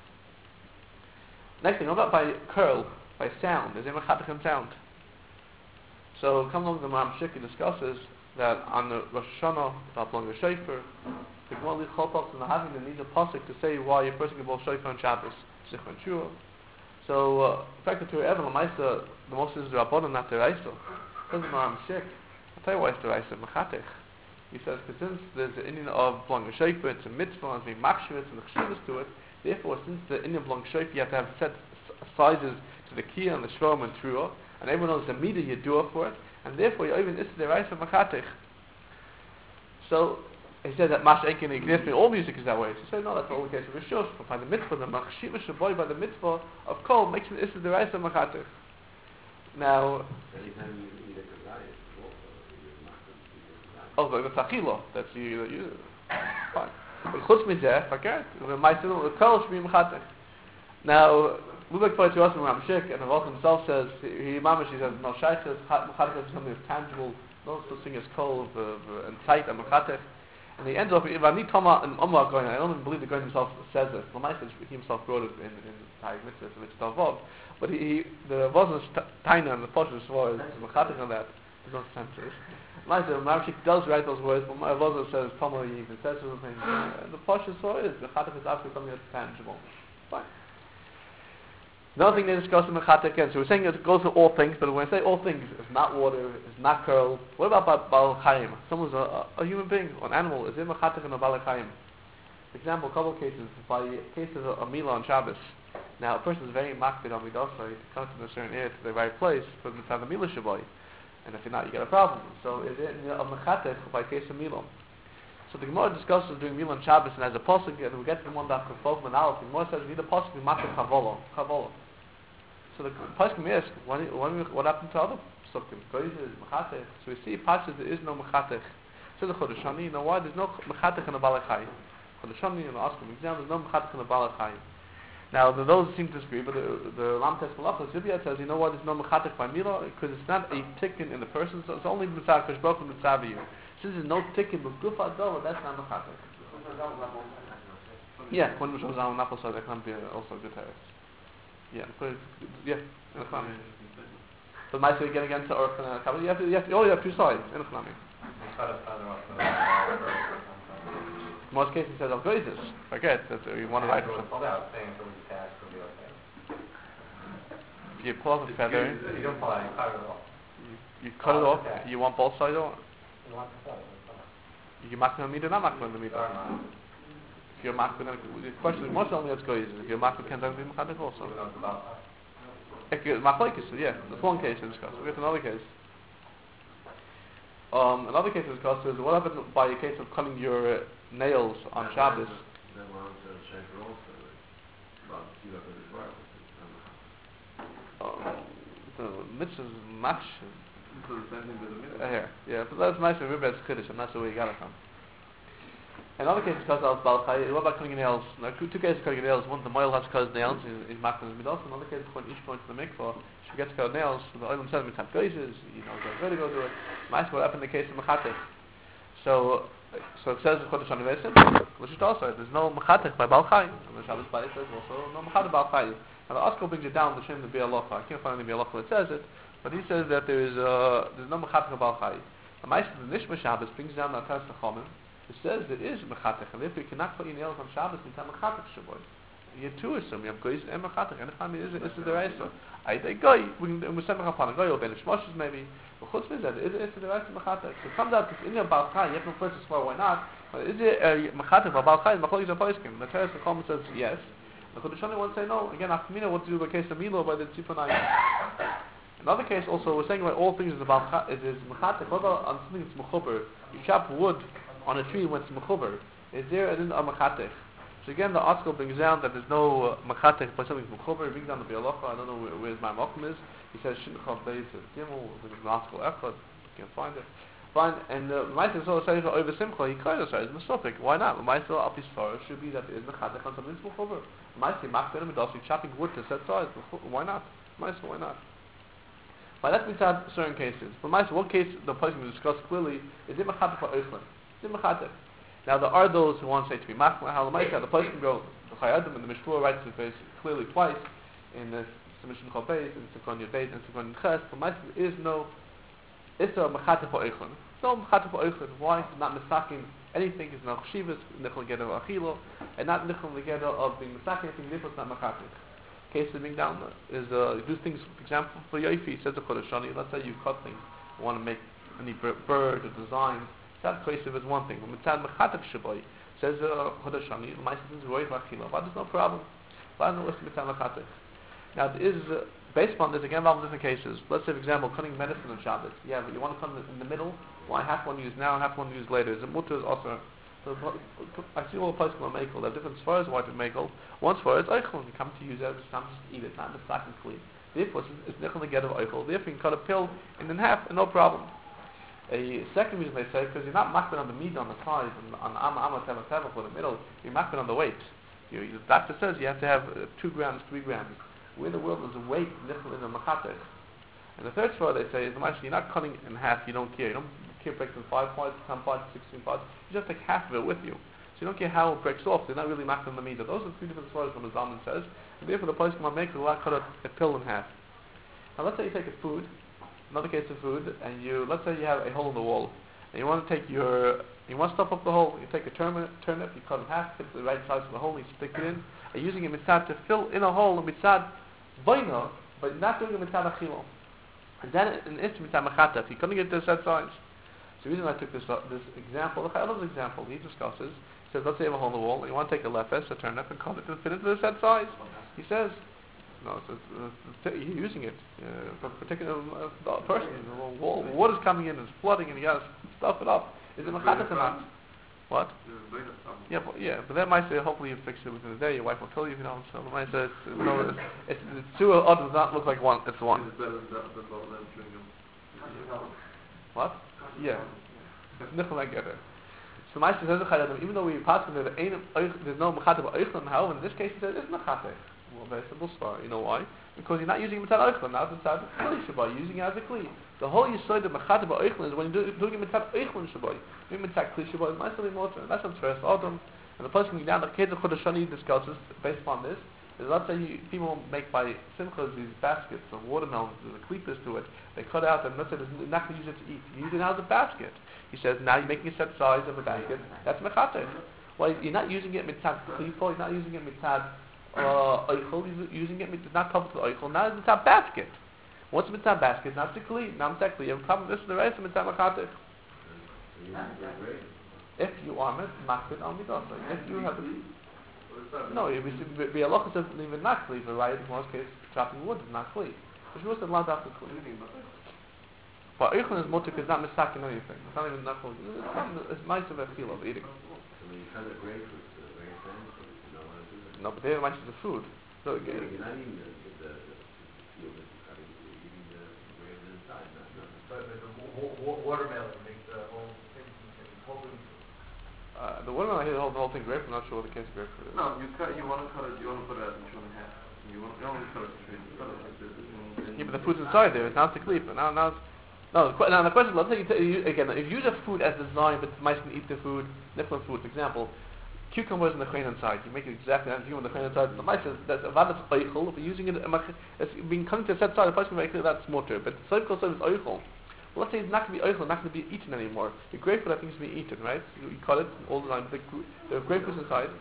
S1: Next thing, what about by curl, by sound? Is there mechatech and sound? So, come along the Maram Shiki discusses that on the Rosh Hashanah, about blowing a shofar, the Gemara Chalpos and the having the need a pasuk to say why a person can blow shofar on Shabbos, Sich and Shua. So, effectively, Evan Lamaisa, the most is the Rabbanon, not the Reisel. Doesn't Maram Shik. I'll tell you why it's the Reisel Mechatech. He says, because since there's the Indian of blowing a shofar, it's a mitzvah, and being machshivitz and the chshivas to it, therefore, since the Indian blowing shofar, you have to have set sizes to the kiyah and the shvom and truah, and everyone knows the meter you do for it, and therefore, you even is the Reisel Mechatech. So, he said that Mash Enkin and all music is that way. So he said, no, that's all the case of Rishos. But by the mitzvah, the Machshiva Shaboy, by the mitzvah of Kol, makes it Issa the Reisel Mechatech. Now, but the Tachilo, that's you fine. But Chutz Mizeh, Fakert, the Kol should be Mechatech. Now, Lubek Poetz Yosef Ramshik, and the Volk himself says, he says, no, Shaykhis, Mechatech is something that's tangible, no such thing as Kol, and Tzait, and Mechatech. And he ends up, if I need Toma and Umar going, I don't even believe the Goyen himself says it. He himself wrote it in Tayyip Mitzvah, which is Tavov. But the wasn't Taina and the Poshus was Mechatech on that. There's no sense to it. Marashik does write those words, but my Vozah says Toma, he even says something. And the Poshus is Mechatech is actually something that's tangible. Fine. Another thing they discussed in Mechatek again, so we're saying it goes to all things, but when I say all things, it's not water, it's not curl. What about Baal Chaim? Someone's a human being, or an animal, is in Mechatek and a Baal Chaim. For example, a couple of cases, by cases of a Mila on Shabbos. Now, a person is very makbid on Midosai to come to a certain area to the right place for the time of Mila Shabbai. And if you're not, you get a problem. So is it a Mechatek by case of Mila? So the Gemara discusses doing Mila on Shabbos, and as a pasuk, and we get to the one that Kafov Manal, the Gemara says we need a pasuk to Matzah Chavolo. So the pasuk can ask, what happened to other pasukim? Goyzes, Mechatek. So we see pasuk there is no Mechatek. So the Chodesh Shani, you know why? There's no Mechatek in the Balachai. Chodesh Shani, you know, ask them exam, there's no Mechatek in the Balachai. Now, those seem to disagree, but the Ram Tes Malachos Zibiyah says, you know what, there's no Mechatek by Mila, because it's not a tikkun in the person, so it's only Mitzvah Kashbok and Mitzvah you. Since there's no tikkun, but Gufa Dola, that's not Mechatek. Yeah, when we show Zalman Napol, so that can be also a good teretz. Yeah, in a Chlami. But might say again to Orch and Kabbalah, you have two sides, in a Chlami. Most cases says of Goyzes. Forget that you want to write for something. You pull off a feather.
S2: You don't pull out, you cut it off.
S1: You cut it off. You want both sides off.
S2: You want the side.
S1: You can makna meter, not makna meter. If you're makna, the question is most only that's Goyzes. If you're makna, can that be mechanik also? If you're machlokes, yeah. That's one case to discuss. We get another case. Another case to discuss is what happened by a case of cutting your nails on Shabbos. The mitzvah is match. Here, yeah, but that's nice. Remember, it's Kiddush, and that's the way you got it from. Another case is because of Baal Chai. What about cutting your nails? Now, two cases cutting your nails. One, the moil has to cut his nails. He's making his midos. Another case is when each going to the mikvah. She gets to cut her nails. So the oilam says, "We have goyzes." You know, they're going to go do it. Nice. What happened in the case of mechatek? So it says Chodesh Anivesim, which is also there's no mechatek by Baal Chai. And the Shabbos Bayit says also no mechatek Baal Chai. Now the Asko brings it down the Shem the Bialocha. I can't find any Bialocha that says it, but he says that there's no mechatek Baal Chai. The Meister the Nishma Shabbos brings down the Atas Chachamim. It says there is mechatek, and if you cannot cut your nails on Shabbos, you can mechatek Shabbat. You have two of them. You have goyis and mechatek. And if I mean, is the reisa? I think goy. We send upon a goy or ben shmoshes maybe. But chutz is that is the reisa mechatek. So it comes out in your Baal Chai. You have no place to swear why not. But is it mechatek for Baal Chai? Machlokes Aposkim. The Teres the Chachamim says yes. The Chodesh Shani won't say no. Again, Afkamina, what to do with the case of Milo by the Tziponai. Another case also, we're saying about all things is about is mechatek. What about on something that's mechuber? You chop wood on a tree when it's mechuber. Is there a mechatek? So again, the article brings down that there's no mechatek by something mechuber. He brings down the Bialocha. I don't know where my mokum is. He says Shinchov Beis Gimel. There's an article Echad. You can't find it. Fine. And the Meister also says over Simcha. He kind of says Mesopik. Why not? The Meister up his far should be that there is mechatek on something that's mechuber. The Meister makbid him also chopping wood to set size. Why not? Meister, why not? But that's beside certain cases. But Meister, what case the person we discussed clearly is it mechatek for Eichlin? Is it mechatek? Now there are those who want to say to be machma halamaika. The person can go the Chayadim and the Mishpur writes it very clearly twice in the Submission Chol Beis and Sekon Yud Beis and Sekon Ches. But Meister there is no Issa mechatek for Eichlin. No mechatek for Eichlin. Why? Not misaking anything is no chshivas nichol geder of achilo and not nichol geder of being misaking anything. Therefore, it's not mechatek. Case of being down is you do things. For example, for Yoifi, says the Chodesh Shani. Let's say you cut things, you want to make any bird or design. That creative is one thing. But mitzad mechatek shaboy says Chodesh Shani. The Meister says roiv achila. But there's no problem. But I don't know what's mitzad mechatek. Now there is based upon this again involved in different cases. Let's say, for example, cutting medicine on Shabbos. Yeah, but you want to cut in the middle. Why half one used now, half one used later? Is it mutter is also? So I see all the places on Mekel. They have different svaras why to Mekel. One svara is eichel. You come to use it, it's time to eat it, not the second clean. Therefore, it's nichel to get of eichel. Therefore, you can cut a pill in half and no problem. A second reason they say, because you're not makbid on the meat on the sides, on the amma teva for the middle, you're makbid on the weight. The doctor says you have to have 2 grams, 3 grams. Where in the world is a weight nichel in the mechatek? And the third svara they say is, you're not cutting in half, you don't care. You don't care breaks in 5 parts, 10 parts, 16 parts. You just take half of it with you. So you don't care how it breaks off. They're not really makbid on the meat. Those are 3 different svaras from the Zalman says. And therefore the place can make will not cut a pill in half. Now let's say you take a food. Another case of food, and let's say you have a hole in the wall, and you want to stuff up the hole. You take a turnip, you cut it in half, fit the right size of the hole, you stick it in, and using a mitzad to fill in a hole, and mitzad Voina, but not doing it mitzad achila. And then an instrument mitzad mechatech, he couldn't get this set size. So the reason I took this example, the Chayil's example, he discusses, he says, let's say you have a hole in the wall, and you want to take a lefes, a turnip, and cut it to fit into the set size. He says, no, you're using it for a particular person. The wall, water's coming in, it's flooding, and you got to stuff it up. Is it mechatech or not? What? But that might say, hopefully you fix it within a day, your wife will tell you, so the might say, it's two others does not look like one, it's one. What? Yeah. It's nothing like that. So my says, even though we pass that there's no mechatech ba'oichlin, however, in this case he says it's mechatech. Well, very simple story. You know why? Because you're not using it mitzad oichlin, now it's mitzad kli shabai, using it as a kli. The whole yesod of mechatech ba'oichlin is when you're doing it mitzad oichlin shabai. Doing mitzad kli shabai is nicely more. That's what's first Adam. And the person down the Kedar Chodeshani discusses based upon this. Is let's say people make by simchas these baskets of watermelons, there's a cleepers to it. They cut out and let's say they're not going to use it to eat. You use it as a basket. He says now you're making a set size of a basket. That's mechatech. Well, you're not using it mitzad klipo. You're not using it mitzad oichel. You're using it mitzad not covered to oichel. Now it's mitzad basket. Once it's mitzad basket, now it's a kli. Now it's a kli. You have a problem with this. The rest of mitzad mechatech. If you are makbid al midosa, if you have no, it would be a lot of even not kli, but right in most cases chopping wood is not kli. But she was allowed after kli. But oichel is mutter because it's not misakin anything. It's not even knuckle. It's nice of a feel of eating. No, but they mention the food. So
S3: you're not eating the eating the grapes inside.
S2: But the watermelon makes the whole thing totally.
S1: The watermelon here, the whole thing grapefruit. I'm not sure what the case of grapefruit is.
S4: No, you want to cut it. You want to put it as a 2.5. You don't want to cut it straight. You cut it like this.
S1: Yeah, but the food's inside there. It's not the klipa. Now the question. Let's say again, if you use a food as designed, but mice can eat the food, different food. For example, cucumbers in the crane inside. You make it exactly as you want the crane inside. The mice says that's avad is oichel. If you're using it, it's being coming to a set side. The person can make it that's mutter. But the soif is oichel. Well, let's say it's not going to be oichel, not going to be eaten anymore. The grapefruit, I think, is being eaten, right? You cut it all the time. The grapefruit's inside.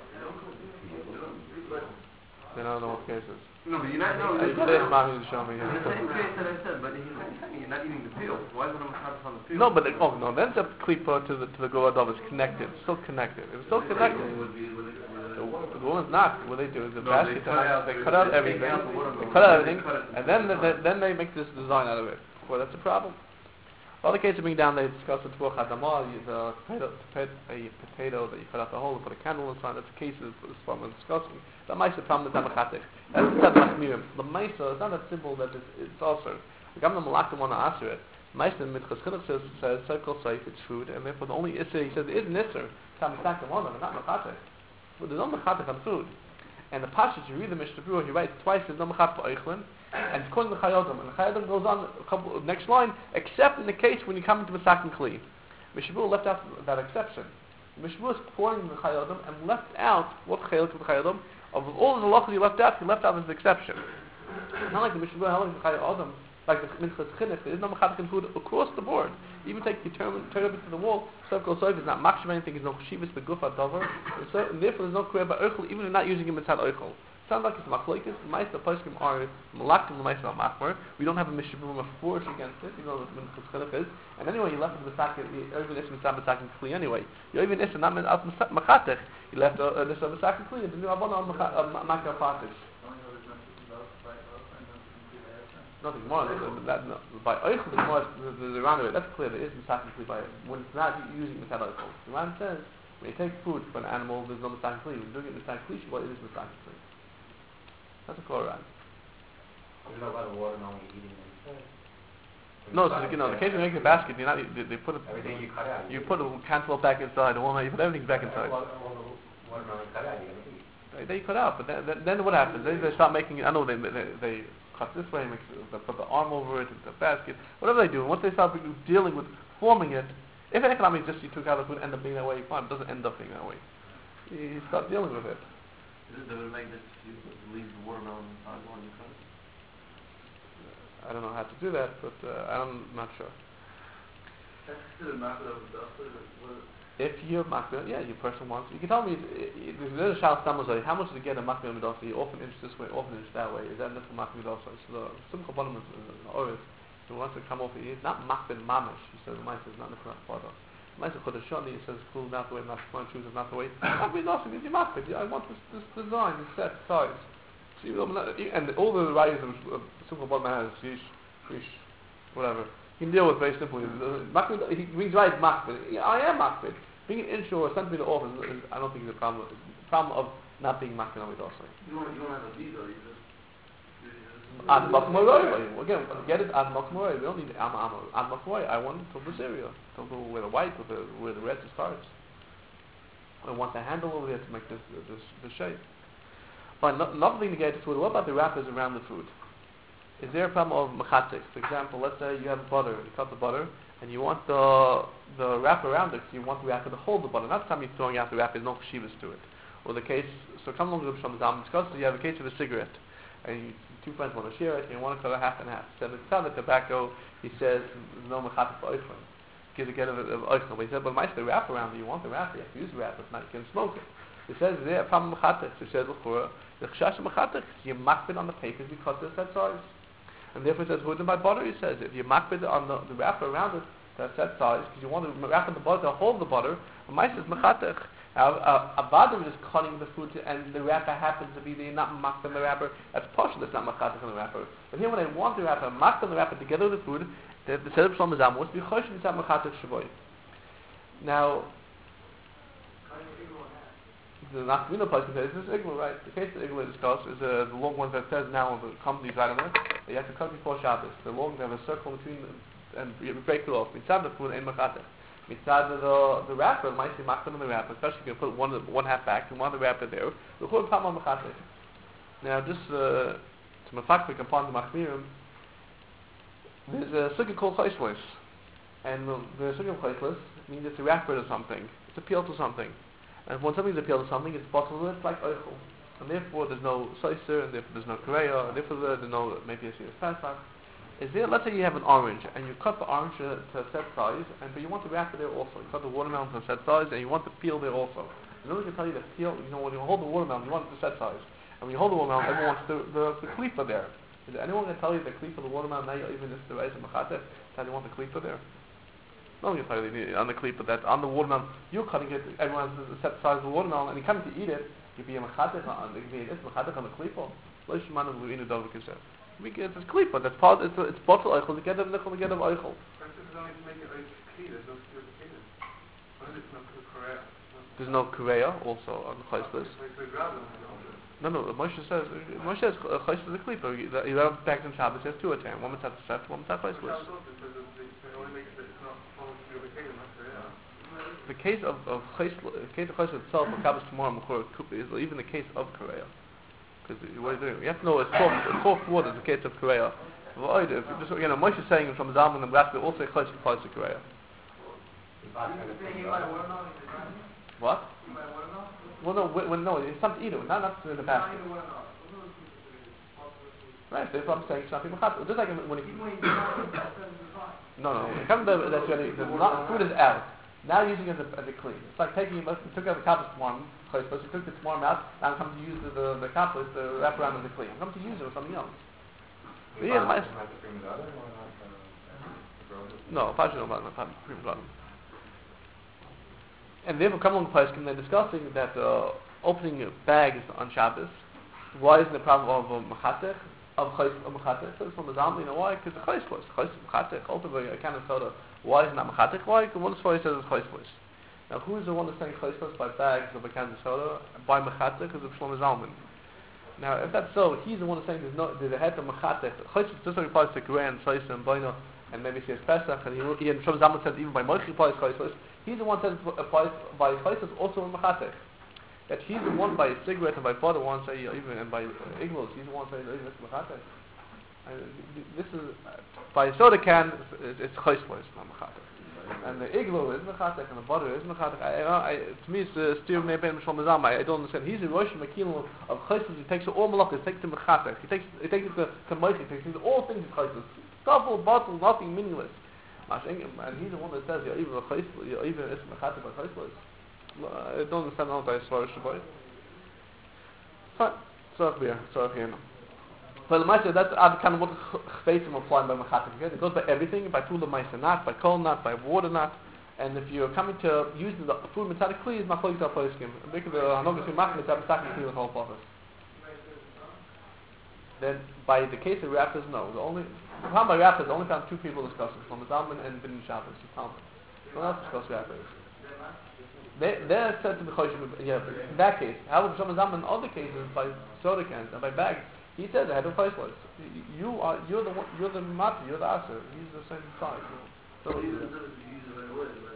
S1: Then I don't know what case is.
S4: No, but you're not. No,
S1: This mommy to show me.
S4: It's the same case that I said, but you're not eating the peel. Why would I cut on the peel?
S1: No, but then the klipa to the govadov is connected. It's still connected. It's still connected. The woman's not. What they do is the basket. They cut out everything. They cut out everything, and then they make this design out of it. Well, that's a problem. Other cases being down, they discuss the tvuch adamah, a potato that you cut out the hole and put a candle inside. That's a case of this problem discussing. That might be the problem with mechatech. That's the machmirim. The ma'isa is not that simple that it's also. The government malaktim want to answer it. Ma'isa mitchas chinuch says circle safe, it's food, and therefore the only issur he says there is an issur. Tamisak one of them, not mechatech. But there's no mechatech on food. And the passage you read the Mishnah Berurah, he writes twice there's no mechatech oichlin. And it's according to the Chayei Adam. And the Chayei Adam goes on a couple next line, except in the case when you come into Masakin Kli. Mishnah Berurah left out that exception. Mishnah Berurah is quoting the Chayei Adam and left out what Chayei of the Chayei Adam of all the halachas he left out as an exception. Not like the Mishnah Berurah held the Chayei Adam, like the Minchas Chinuch. There is no mechatech in food across the board. Even take your turn to the wall. Circle soif is not makshim anything. There's no shivas begufa davar. And therefore there's no kriya by oichel, even if you're not using it mitzad oichel. Sounds like it's machlokes. The ma'aser poskim are malaktim, the ma'aser are machmer. We don't have a Mishnah Berurah force against it. You know what Minchas Chinuch is. And anyway, you left the masakin. You even is mitzad masakin kli anyway. You even is not machatech. You left this masakin kli. The new avon on makar patish. Nothing more. By oichel, there's more. There's around it. That's clear. There is masakin kli by when it's not using mitzad oichel. The Ran says when you take food for an animal, there's no masakin kli. When you're doing it mitzad kli, it is masakin kli. That's a Koran.
S2: You know about the watermelon eating inside?
S1: No, so the case you make a basket, they put
S2: everything you cut out.
S1: You put a cantaloupe back inside, the walnut, you put everything back inside.
S2: Watermelon cut out, you're gonna eat.
S1: They cut out, but then what happens? They start making. I know they cut this way, they put the arm over it, the basket, whatever they do. And once they start dealing with forming it, if an economy just you took out the food, end up being that way, fine. It doesn't end up being that way. You start dealing with it.
S4: Does it make this you leave the watermelon inside while you cut it?
S1: I don't know how to do that, but I'm not sure.
S4: That's considered method of the
S1: If you're makbid, your person wants. You can tell me there's a shal stamazoi. How much to get a makbid midasa? You often inch this way, often inch that way. Is that enough for makbid midasa? So the simple bottom is oris. He wants to come off. He's not makbid mamish. He says the mice is not the correct father. Mice chodashoni. He says cool, not the way. Not the chooses not the way. Makbid midasa means you makbid. I want this design, this set size. So and all the values of simple bottom has fish, whatever. You can deal with very simply. He's right, makbid. I am makbid. Being an inch or something off is, I don't think is a problem. It's a problem of not being makbid on midasa.
S3: You don't have a visa, you just
S1: Ad makmoroi. Again, get it ad makmoroi. We don't need ama. Ad makmoroi. I want to this area, to where the white, where the red starts. I want the handle over there to make this shape. But another thing to get to food. What about the wrappers around the food? Is there a problem of mechatik? For example, let's say you have butter. You cut the butter, and you want the wrapper around it. So you want the wrapper to hold the butter. Not the time you're throwing out the wrapper. There's no chivas to it. Or the case. So come along with some discuss. So you have a case of a cigarette, and two friends want to share it, and you want to cut it half and half. So the time of tobacco, he says no mechatik for oichel. Gives a get of oichel. But he said, but the wrapper around it. You want the wrapper. You have to use the wrapper. If not, you can smoke it. He says, is there a problem with mechatik? So he says, the chashash mechatik. You're makbid on the papers because they're set size. And therefore it says, wooden by butter, he says, if you're makbid on the wrapper around it, that's that size, because you want to wrap in the butter to hold the butter, a mice is mechatech. A butter is cutting the food, and the wrapper happens to be there, not makbid on the wrapper, that's partial, that's not mechatech on the wrapper. But here when I want the wrapper, makbid on the wrapper together with the food, the setup from the zam was, be chosh and mechatech shavoy. Now, the Nafmina place says this is igla, right? The case of igla discussed is the long one that says now on the company's right on it. You have to cut before Shabbos. The long they have a circle between them and you break it off. Mitzad the food and machatech. Mitzad the wrapper might be makbid on the wrapper, especially if you put one half back and one the wrapper there. The whole time on machatech. Now this to mafaktik upon the machmirim, there's a sukkah called chayslis, and the sukkah of chayslis means it's a wrapper to something. It's appeal to something. And when something's appeal to something, it's bottled, it's like oichel. And therefore there's no soiser, and therefore there's no kareya, and therefore there's no, maybe a serious pesach. Is there, let's say you have an orange, and you cut the orange to a set size, but you want the wrapper there also. You cut the watermelon to a set size, and you want the peel there also. And no one can tell you the peel, when you hold the watermelon, you want it to set size. And when you hold the watermelon, everyone wants the klipa there. Is there anyone can tell you the klipa of the watermelon, now even this the reis of mechatek, tell you want the klipa there? No one can tell you on the klipa that on the watermelon, you're cutting it, everyone has the set size of the watermelon, and you come to eat it, you be a mechatek on the klipa. Lo shemanu v'inu dovuk is there. It's klipa, that's part, it's bottle oichel, the get of oichel.
S4: This is only to make it clean, there's no clean. When it's not Korea.
S1: There's no Korea also on the chayslis. No, Moshe says chayslis is a klipa. You have back in Shabbos, there's two at time. One mitzvah set, one mitzvah chayslis. The case of chayslis itself, Shabbos tomorrow, is even the case of Korea. Because what are you doing? You have to know it's soft water, the case of Korea. Moshe is saying from Zalman and Nebraska also chayslis applies to Korea. What? Well, no, it's something to eat it, not in the basket. Right, that's what I'm saying. It's not people chat. Just like when you no, that's really food is out. Now using it as a clean. It's like taking, you took out the kappas tomorrow, you took the tomorrow out, now I'm coming to use the kappas to wrap around as a clean. I'm coming to use it with something else. No, Pasha no problem. And therefore, come along the place, they're discussing that opening bags on Shabbos. Why isn't the problem of machatech? Of machatech? So it's from the Zalman, why? Because the chayslis, machatech, ultimately a can of soda. Why is it not machatech? Why? Because one story says it's chayslis. Now, who is the one that's saying chayslis by bags of a can of soda? By machatech? Because it's from the Zalman. Now, if that's so, he's the one that's saying there's a head of machatech. Chayslis just applies to Grand, Soisa, and Boino, and maybe says Pesach, and he and Shlomo Zalman says even by Mochi applies chayslis. He's the one that applies by chayslis also in machatech. That he's the one by cigarette and by butter one say even and by iglos, he's the one saying this is machatech. This is by a soda can it's chayslis, not machatech. And the iglo is machatech and the butter is machatech. To me it's still maybe Shlomo Zalman. I don't understand. He's a Rosh Makil of chayslis. He takes all malachas, takes to machatech. He takes it to mochi. He takes all things of chayslis. Couple, bottle, nothing meaningless. And he's the one that says you're even it's mechatech by chayslos. I don't understand how that is for Shabbat. Fine. So here now. Well, the Meister, that's kind of what chveitim applying by mechatech. Okay? It goes by everything, by food Meister not, by kol not, by water not. And if you're coming to using the food mitzad kli, is machlokes al poskim. Because the hanogas machmas have mitzad kli with whole purpose. Then by the case of Raphas, no. The problem by Raphas, only found two people discussing, from Zalman and Ben Shabbos. No one else discussed Raphas. They're said to be choshim. Yeah, but in that case, however, some Zalman in other cases by soda cans and by bags, he says ahead of chayslos. You're the mati, you're the aser. He's the same size. So
S3: you use it right away, right?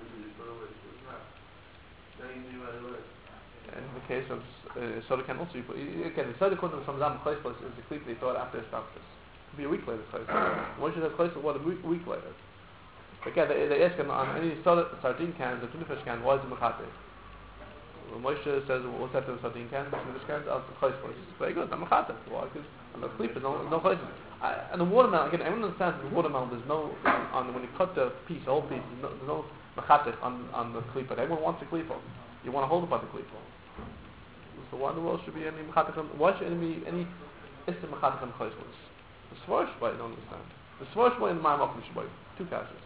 S3: Now you do right away.
S1: in the case of soda can also, again, the soda kundam from Zalman chayslos is the clip they thought after establishment. Could be a week later chayslos. Once you have chayslos, what a week later. Again, they ask him on any sardine cans or tuna fish can, why is it mechatech? Well, Moshe says, what's that to the sardine cans, tuna fish cans? I'll chayslos. Very good, I'm mechatech. Why? Because on the clip, there's no chayslos. And the watermelon, again, everyone understands the watermelon, there's no, when you cut the piece, the whole piece, there's no mechatech on the klipa. Everyone wants the klipa. You want to hold it by the klipa. So why in the world should be any mechatech? Why should there be any istim mechatech on chayslos? The Svarsh Boy, I don't understand. The Svarsh Boy and the Ma'amok Boy, two kashes.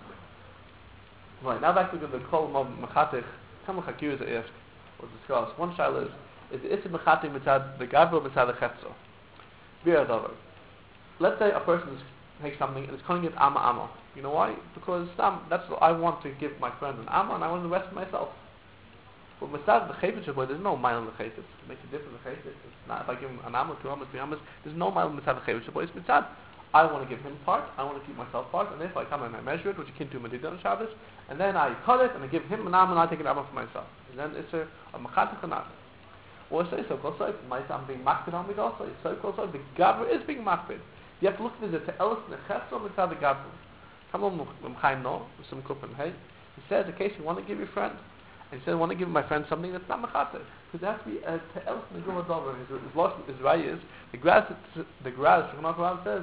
S1: Right, now back to the column of mechatech. Some chakiras are asked or discussed. One shaila is the istim mechatech mitzad the gavro mitzad the chetzo. B'yadavar. Let's say a person takes something and is calling it amma. You know why? Because that's what I want to give my friend an amma, and I want the rest for myself. But mitzad the chayfetz shaboy, there's no mile in the chayfetz. It makes a difference in the chayfetz. It's not if I give him an amma, 2 ammas, 3 ammas. There's no mile in mitzad the chayfetz shaboy. It's mitzad. I want to give him part, I want to keep myself part, and if I come and I measure it, which akin to Medida on Shabbos, and then I cut it, and I give him an amma, and I take an amma for myself. And then it's a mechatech or not. Or say so, I'm being makbid on me also. So the gavra is being makbid. You have to look at it to Elis Nechesro mitzad the gavra. Come on, M'chaim no, some kupan, hey? He says, in case you want to give your friend, and he said, I want to give my friend something that's not mechatech. Because it has to be to Elis Neguma Dover. His right is, the grass, Shulchan Aruch says,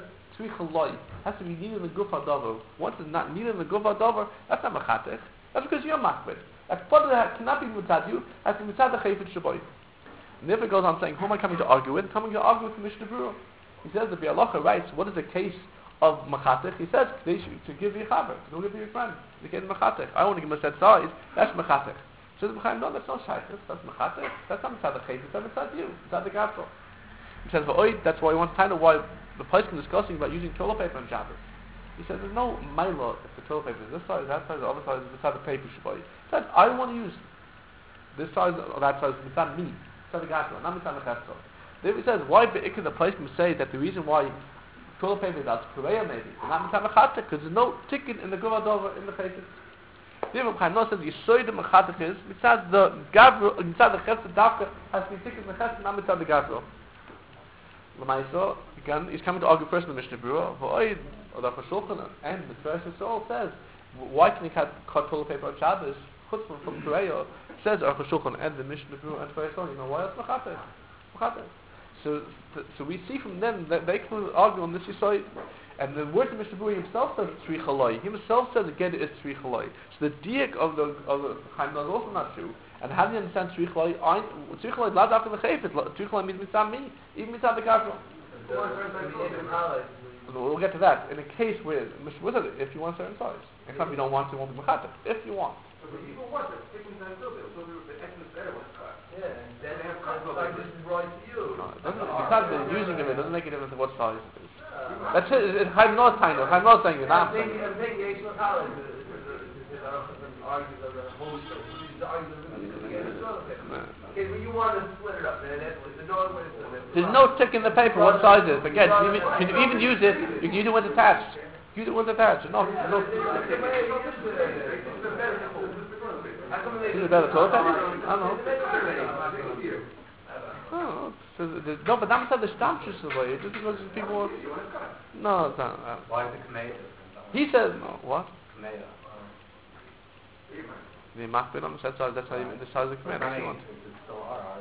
S1: has to be needed in the guf hadavar. Once it's not needed in the guf hadavar, that's not mechatech. That's because you're makbid. That part of that cannot be mitzad you, has to be mitzad the chayfetz shaboy. And if it goes on saying, who am I coming to argue with? Coming to argue with the Mishnah Berurah. He says the Bialacha writes, what is the case of mechatech? He says to give you a chaver, to go give you a friend. To get mechatech. I want to give him a set size. That's mechatech. Says M'chaim, no, that's not shaykhus. That's mechatech. That's not mitzad the chayfetz. That's mitzad you. Mitzad the gavro. He says, that's why he wants kind of why the place is discussing about using toilet paper on Shabbos. He says there's no mila if the toilet paper is this size, that size, the other size, this size of paper should buy. He says I want to use this size or that size. It's not me. It's not the gashma, not the chesro. Then he says why beikah the place can say that the reason why toilet paper is out Korea maybe, and not mitzad mechatech because there's no ticket in the guvadova in the paper. The Rebbe Chaim says the yisoid the mechatech is mitzad the gavro, mitzad the chesed dafka has to be ticket in the chesed, not mitzad the gavro. L'maiso, again, he's coming to argue first in the Mishnah Berurah, or the Shulchan, and the first Yisrael says, why can you cut toilet paper on Shabbos? Chutz from Korea says Aruch Shulchan and the Mishnah Berurah and first you know why it's mechatech. So we see from them that they can argue on this Yisrael, and the word of Mishnah Berurah himself says tzri chaloi. He himself says again it is tzri chaloi. So the diak of the Chaim is also not true. And how do you understand tzri chaloi? Tzri chaloi not after the chayfetz. Tzri chaloi means mitzad me, even mitzad the gavro. We'll get to that. In a case where if you want a certain size, next time you don't want to, won't be mechatech. If you want.
S4: But people want it. They can still do it. So the essence there was cut.
S2: Yeah, and then they have like this is right to you.
S1: No, it doesn't. Because the using of it doesn't make a difference what size it is. That's it. I'm not saying you're not.
S2: I'm thinking Yeshua College argues of the whole stuff. Okay, but you want to split it up.
S1: There's no tick in the paper what size it is. Again, can you even use it? You can use it when it's attached. Use it when it's attached. No. Is it better toilet paper? I don't know. Oh, no, but that's not the stampshus of it. Just because people. No, it's not.
S5: Why is it Kameda?
S1: He says no. What?
S5: Kameda.
S1: The machbid on the set size. That's how you the size of the command. That's what you want.
S5: It's still R.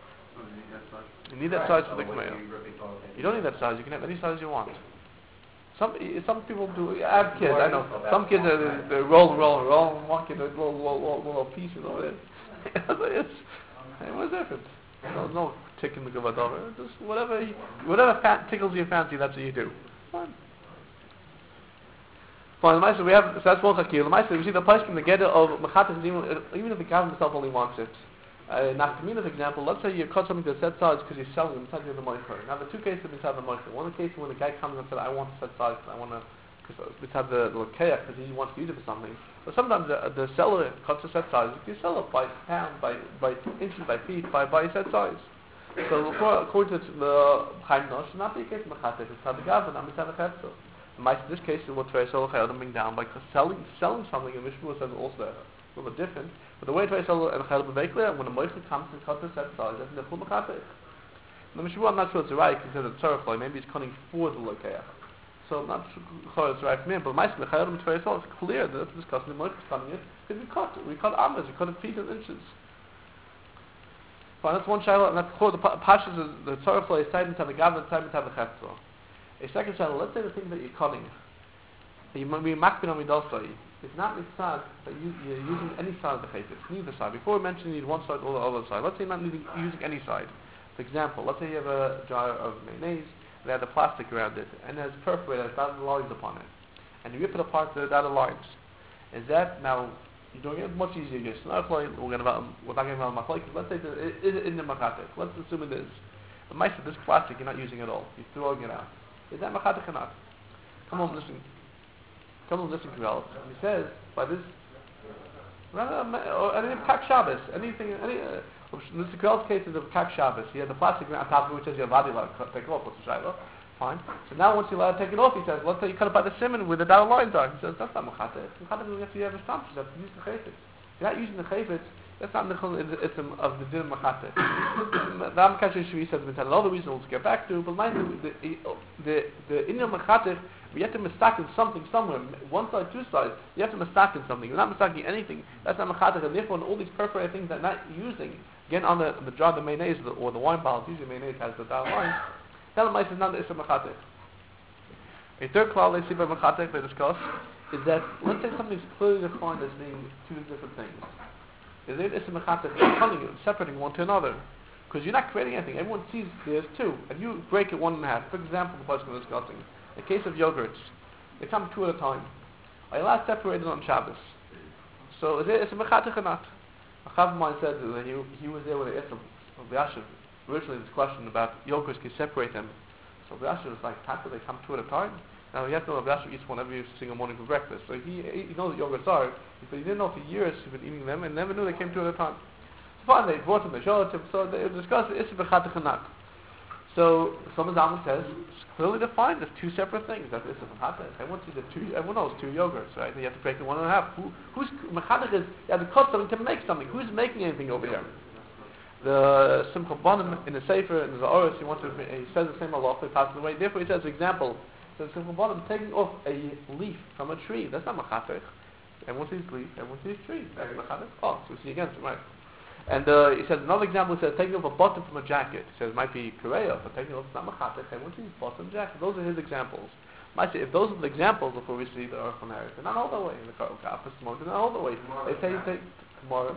S1: You need that size for the command. You don't need that size. You can have any size you want. Some people do. I have kids. I know. Some kids they roll. And one kid little pieces over there. What's different? No ticking the gavadova. Just whatever tickles your fancy. That's what you do. Fine. Fine. So we have. So that's one chakir. We see the place from the geder of mechates even if the guy himself only wants it. Nafkamina, for example, let's say you cut something to set size because you're selling them, inside the moicher. Now the two cases inside the moicher. One case when a guy comes and said, I want to set size, I want to, because we have the keach because he wants to use it for something. But sometimes the seller cuts a set size. You sell it by pound, by inches, by feet, by set size. So according to the Chaim Nosh, it's not the case of Mechatek, it's not the Gavin, I'm inside the Chetzel. In this case, is what Treish Chayodam bring down by selling something, and Mishmur says also a little bit different. But the way Treish and Chayodam make clear, when a Moichel comes and cuts a set size, that's the Chul Mechatek. The Mishmur, I'm not sure it's right, because it's a Tzarech, maybe it's cutting for the Lokeach. So I'm not sure it's right for me, but Ma'aseh Chayodam and Treish it's clear that it's discussing the Moichel's cutting it, because we cut amas, we cut it feet and inches. Fine, that's one shaila, and that's the pashas of the Torah play is tied into the Gavin, tied into the Chetzel. A second shaila, let's say the thing that you're cutting, you might be makbin on midosai. It's not mitzad that you're using any side of the chayfetz, neither side. Before we mentioned you need one side or the other side. Let's say you're not using any side. For example, let's say you have a jar of mayonnaise, and it has the plastic around it, and it has perforated, has dotted lines upon it. And you rip it apart to the dotted lines. Is that now? You're doing it much easier. You're not we're not going about machlokes. Let's say it is in the machatek. Let's assume it is. But Ma'aseh, this plastic you're not using at all. You're throwing it out. Is that machatek or not? Come on, listen to Ralph. He says by this. Or any Kak Shabbos, anything. This is Ralph's case is of Kak Shabbos. He had the plastic on top of it, which says you're allowed to take it off. What's the shayla? Fine. So now once you're allowed to take it off, he says, let's say you cut it by the simon with the dotted lines on. He says, that's not mechatek. Mechatek is you have a stamp, you have to use the chayfetz. If you're not using the chayfetz, that's not the ism of the din mechatek. The Amkash Shvi says, all the reasons we'll get back to, but mind the inyan mechatek, you have to mistake in something somewhere, one side, two sides, you have to mistake in something. You're not mistaking anything, that's not mechatek, and therefore all these perforated things that not using, again on the jar of the mayonnaise or the wine bottle, usually mayonnaise has the dotted lines. Tell them is not the Isra Mechatek. A third klal they see by Mechatek they discuss is that let's say something's clearly defined as being two different things. Is it Isra Mechatek cutting it, separating one to another? Because you're not creating anything. Everyone sees there's two, and you break it one in half. For example, the person we're discussing, a case of yogurts, they come two at a time. Are you allowed to separate it on Shabbos? So is it Isra Mechatek or not? A chav of mine said that he was there with the Isra of the Yashiv. Originally, this question about yogurts can separate them. So Vyasha was like, how do they come two at a time? Now, he has to know that Vyasha eats one every single morning for breakfast. So he knows what yogurts are, but he didn't know for years he'd been eating them and never knew they came two at a time. So finally, they brought him, they showed it to him, so they discussed the Issa B'Chatek Hanat. So, some of Zalman says, it's clearly defined as two separate things. That's Issa B'Chatek. Everyone knows two yogurts, right? You have to break it one and a half. Who's Mechatek is, you have to cut something to make something. Who's making anything over here? The Simcha Bonim in the Sefer, in the Zoros, he says the same halacha, he passes away. Therefore, he says, for example, the Simcha Bonim taking off a leaf from a tree. That's not mechatek. Everyone sees leaf, everyone sees tree. That's mechatek. Oh, so we see against it, right? And he says another example. He says taking off a button from a jacket. He says it might be kareya, but taking off it's not mechatek. Everyone sees button jacket. Those are his examples. Might say if those are the examples before we see the Aruch LaNer, they're not all the way in the Kappas tomorrow. They're not all the way. They say tomorrow.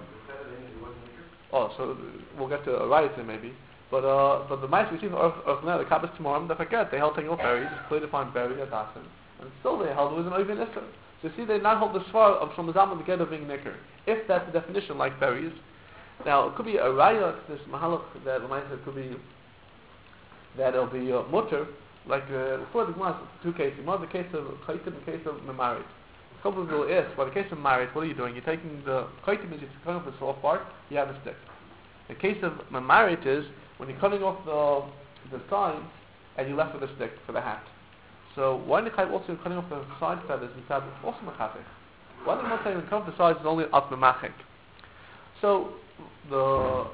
S1: Oh, so we'll get to a riot maybe. But the mice we see the Aruch LaNer, the Kappas tomorrow, they forget they held taking off berries, it's clear to find berry at Dasan, and still they held it was an Oivin Isser. So you see they not hold the Svar of Shlomo Zalman together being Nicker. If that's the definition, like berries. Now it could be a raya, this mahalach that the mice could be that it'll be mutter, like before the Gemara, two cases. One the case of chaytim and the case of married. A couple of people ask, well, the case of married, what are you doing? You're taking the chaytim is you're cutting off the soft part, you have a stick. The case of married is when you're cutting off the sides and you're left with a stick for the hat. So why did you also cutting off the side feathers and said also machachik? Why did you not say when you cut off the sides it's only up machik? So the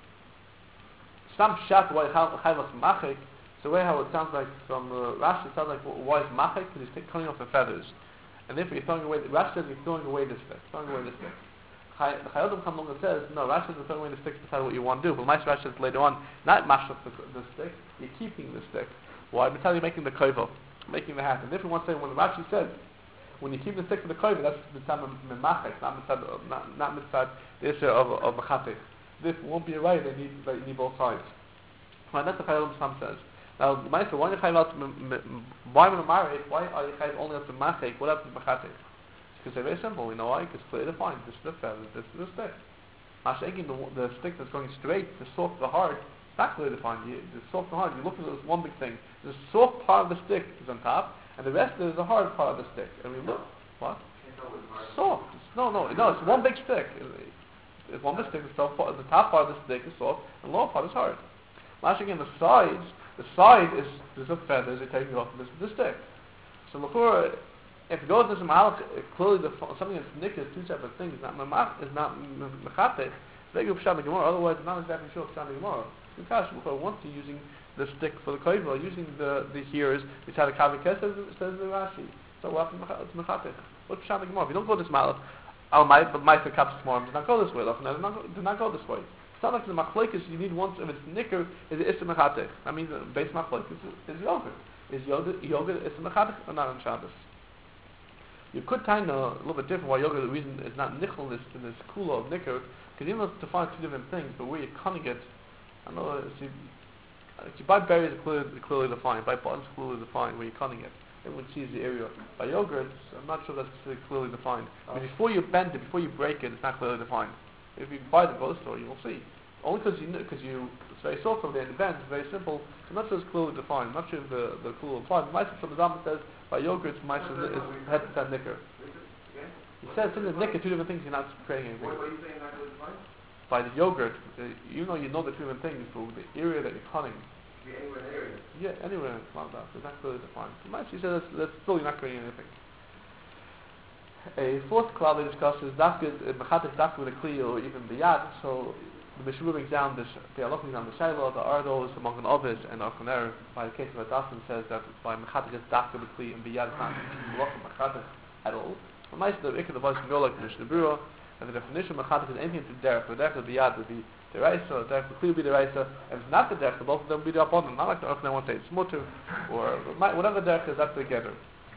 S1: some shat why chayvas machik. So the way how it sounds like from Rashi, it sounds like why is machik? Because he's cutting off the feathers, and therefore you're throwing away. Rashi says you're throwing away the stick. The Chayodim come along and says no. Rashi says throwing away the stick to decide what you want to do. But my Rashi says later on, not mash up the stick. You're keeping the stick. Why? Because you're making the kovo. making the hat. And if we want to say, when Rashi says, when you keep the stick for the koiv, that's mitzad memachek, not mitzad the issue of mechatech. This won't be a way. They need both sides. Right, that's what Chayil Sam says. Now, Ma'aser, why are you chayv why are you chayv only up to machek? What happens to mechatech? Because they're very simple. We know why. Because clearly defined. This is the feather. This is the stick. Mashaking, the stick that's going straight, the soft, the hard. Not clearly defined. The soft and hard. You look at this one big thing. The soft part of the stick is on top, and the rest is the hard part of the stick. And we look. What? Soft. No. It's one big stick. It's one big stick. The top part of the stick is soft, and the lower part is hard. Mashaking, the side is there's a feather. They're taking off. This is the stick. So before. If it goes to some halach, clearly something that's nick is two separate things. Is not mechatech. They go pshat gemara. Otherwise, not exactly sure pshat gemara. Because once you're using the stick for the koiv, or using the hearers, which had a kavikes, says the Rashi. So what happens? It's mechatech. What's pshat gemara? If you don't go this malach, but ma'aser kaps tomorrow does not go this way. Do not go this way. It's not like the machlokes. You need once if it's nicker is it isser mechatech. That means the base machlokes is yogurt. Is yogurt isser mechatech or not on Shabbos? You could kind of a little bit different why yoga, the reason it's not nichol in this kula of nicker, because even though it's defined two different things, but where you're cutting it, I don't know, if you buy berries, it's clearly defined, buy buttons, clearly defined, where you're cutting it. Everyone sees the area. By yogurt, I'm not sure that's clearly defined. But before you bend it, before you break it, it's not clearly defined. If you buy the grocery store, you'll see. Only because it's very soft over there and the bend, it's very simple. So I'm not sure it's clearly defined. I'm not sure if the clue applies. The Ma'aser from the Zalman says by yogurt, Ma'aser is head to head nicker. He says in the nicker, two different things. You're not creating anything.
S2: What are you saying not really defined?
S1: By the yogurt, you know the two different things. For the area that you're cutting.
S2: Be anywhere in the area.
S1: Yeah, anywhere in the it's not clearly defined. So Ma'aser says that's still you're not creating anything. A fourth cloud they discuss is mechatech dafka with a kli or even biyad. So the Mishmur brings down the halachah on the Shiloh, the Ardos, among an Ovis, and Arkoner, by the case of Adassim, says that by mechatech is dafka with kli and biyad is not mechatech at all. But most of the ikar the voice can go like the Mishnah Berurah, and the definition of mechatech is anything to derech. The derech of biyad would be the raisa, the derech of kli would be the raisa, and if it's not the derech, both of them would be the opponent. Not like the Arkoner won't say it's mutter, or whatever the derech is, that's together.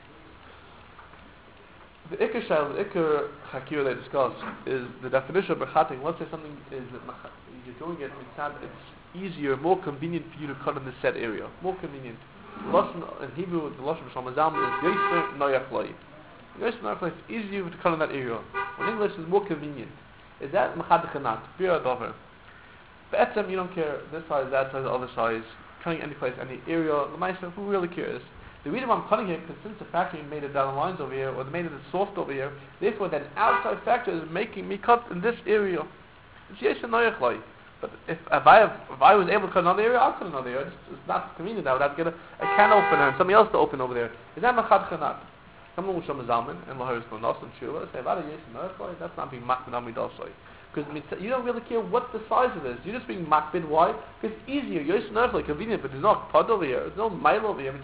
S1: The Iker Shal, the Iker Hakir they discuss is the definition of mechatech. Let's say something is that you're doing it, it's easier, more convenient for you to cut in the set area. More convenient. In Hebrew, the Lashon B'Shalom Azam is Yoser Noyach Loi. Yoser Noyach Loi, it's easier to cut in that area. In English, it's more convenient. Is that mechatech or not? Fear or dover? But Etzem, you don't care this size, that size, the other size, cutting any place, any area. The Ma'aser, who really cares? The reason why I'm cutting it, because since the factory made it down the lines over here, or they made it soft over here, therefore that outside factor is making me cut in this area. It's yes and noyach loi. But if I was able to cut another area, I'll cut another area. It's not convenient. I would have to get a can opener and something else to open over there. Is that mechatech or not? Someone will show me Zalman and Laharis Lonos and Shula say, yes and noyach loi, that's not being makbid on midosoi. Because you don't really care what the size of it is. You're just being makbid. Why? Because it's easier. Yes and noyach loi, convenient, but there's no pod over here. There's no mile over here.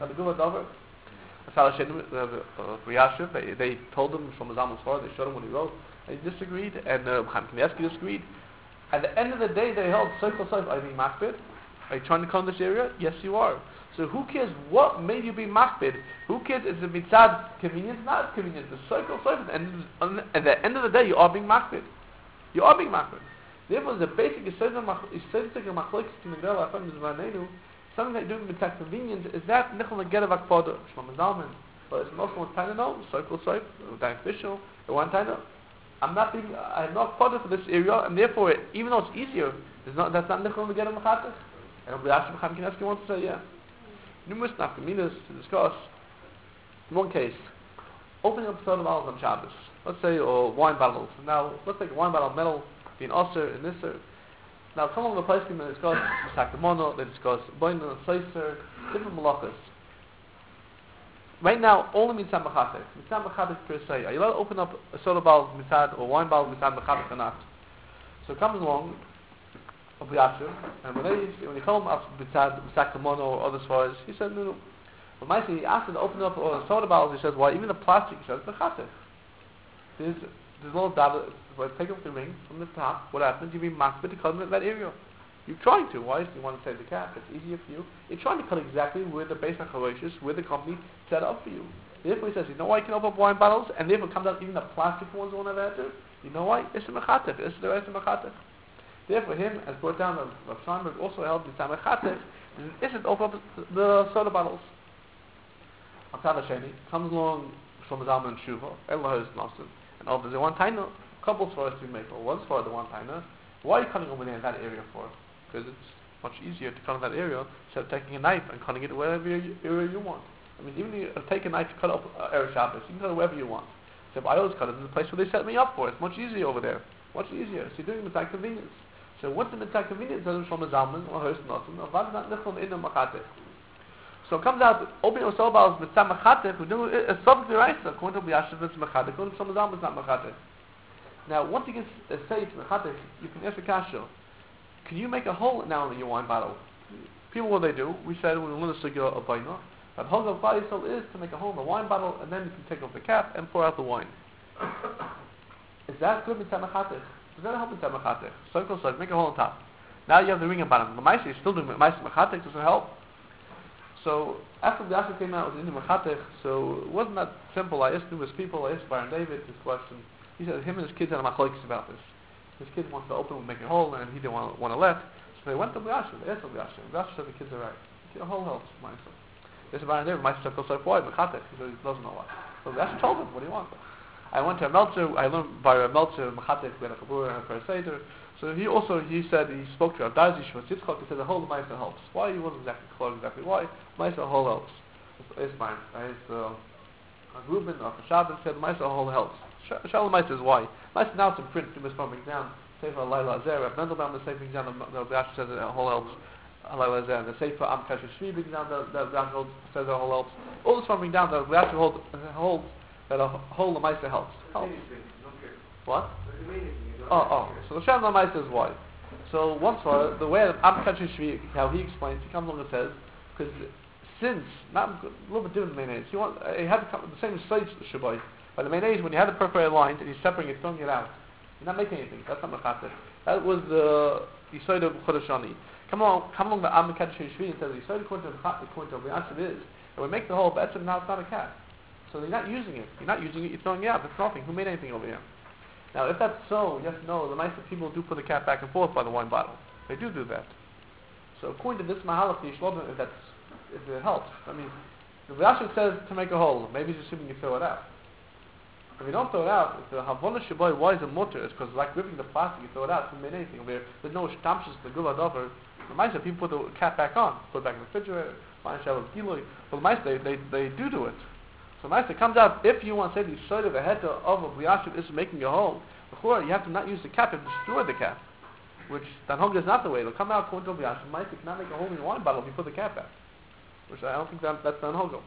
S1: They told him from Zalman's father, they showed him what he wrote, and he disagreed, and Chaim Kanievsky disagreed. At the end of the day, they held, circle size, are you being makbid? Are you trying to come in this area? Yes, you are. So who cares what made you be makbid? Who cares if it's mitzad convenience, not convenience? The circle size, and at the end of the day, you are being makbid. You are being makbid. Therefore, the basic Yisrael machlokes in the girl, something that you're doing mitzad convenience is that nichol negerav akpoda. Shlomo Zalman. But it's also one time to know, circle soap, beneficial, the one time to I have no akpoda for this area, and therefore, even though it's easier, that's not nichol negerav mechatech. And Chaim Kanievsky wants to say, yeah. Numerous nafkaminas to discuss. In one case, opening up soda bottles on Shabbos. Let's say, or wine bottles. Now, let's take a wine bottle metal, being osir and nisser. Now, some of the places they discuss Sakamono, they discuss Boino, Seiser, different malachas. Right now, only mitzad mechatech. Mitzad mechatech per se. Are you allowed to open up a soda bottle mitzad or wine bottle mitzad mechatech or not? So it comes along, Abu Yasher, and when he told him mitzad Sakamono or other sodas, he said no. But Maisi, he asked him to open up a soda bottle. He says, why? Even the plastic, he says, mechatech. There's a little dot, take off the ring from the top. What happens? You be makbid to cut in that area. You're trying to. Why? You want to save the cap. It's easier for you. You're trying to cut exactly where the base of Choroshes, where the company set up for you. Therefore, he says, you know why you can open up wine bottles, and therefore comes out even the plastic ones won't have to. You know why? It's a mechatech. It's the rest of mechatech. Therefore, him, as brought down, Rav Steinberg also held the time mechatech. Isn't open up the soda bottles. On Tzad Hasheni comes along from the Zalman and Shuva, Elohim Nosson, and opens the one taina. Couple for us to make, or one's for the one taina. Why are you cutting over there in that area for? Because it's much easier to cut in that area instead of taking a knife and cutting it wherever area you want. I mean, even if you take a knife to cut up Erev Shabbos, you can cut it wherever you want. So if I always cut it in the place where they set me up for, it's much easier over there. Much easier. So you're doing it with convenience. So what's the mitzvah convenience? Doesn't from the Zalman or Hurst Nosson, or what is not nichol in the machatech. So it comes out, opening of Sobal is mitzvah machatech, we're doing a subject deraisa, according to Yashiv it's machatech, according to some Zalman it's not machatech. Now, once you can say it's machatech, you can ask a kasha, can you make a hole now in your wine bottle? People, what they do, we said when we learn the sugya of Baina, that hole of Baisel is to make a hole in the wine bottle, and then you can take off the cap and pour out the wine. Is that good mitzvah machatech? Does that help mitzvah machatech? Circle, make a hole on top. Now you have the ring at bottom. The Maisa is still doing Maisa machatech, does it help? So after the Yasha came out with the Machatech, so it wasn't that simple. I asked numerous people, I asked Baron David this question. He said him and his kids had a machlokes about this. His kid wants to open and make a hole, and he didn't want to let. So they went to Yasha, they asked Yasha. Yasha said the kids are right. The whole helps, Maisa. They said Baron David, Maisa said, so why? Machatech. He said he doesn't know why. So Yasha told him, what do you want? I went to a Meltzer, I learned by a Meltzer, Machatech, Ben Chabur, and for a Seder. So he said, he spoke to Rav Darzi Shvus Yitzchak, he said the whole Maisa helps. Why? He wasn't exactly clear exactly why. Maisa whole helps. It's fine. Reuben or Shabbos said Maisa whole helps. Shalom Maisa is why. Maisa now it's in print, you must probably down. Sefer Laila Azer, Rav Mendelbaum is saving down, the Rav says the whole helps. Laila Azer, and the Sefer Am Kasher Shvi brings down, the Rav says the whole helps. All this from down, the Rav holds that a whole Maisa helps. What? So the Shem Lamai says why. So once more, the way Am Kasher Shvi, how he explains, he comes along and says, because since, not a little bit different than mayonnaise, he had to come the same size Shabbai. But the mayonnaise, when you had the perforated lines and you're separating it, throwing it out, you're not making anything. That's not Machatech. That was the Yisod of Chodeshani. Come along the Am Kasher Shvi and says the Yisod according to the answer is, and we make the whole, but now it's not a cat. So you're not using it. You're throwing it out. That's nothing. Who made anything over here? Now, if that's so, you have to know the nice people do put the cap back and forth by the wine bottle. They do that. So according to this Mahalach, if it helps. I mean, the Rashi says to make a hole. Maybe he's assuming you throw it out. If you don't throw it out, if the Havana Shabai, why is it mutter? It's because like ripping the plastic, you throw it out, it doesn't mean anything. There's no stamps, the gula dover. The mice, people put the cap back on, put it back in the refrigerator, find a giloy. But the mice, they do it. So nice, it comes out, if you want to say the side of the head of a B'yashiv is making a hole, before you have to not use the cap, you have to destroy the cap. Which, Tanhog is not the way. It'll come out according to B'yashiv. Mice, you cannot make a hole in your wine bottle if you put the cap back. Which I don't think that's Tanhog.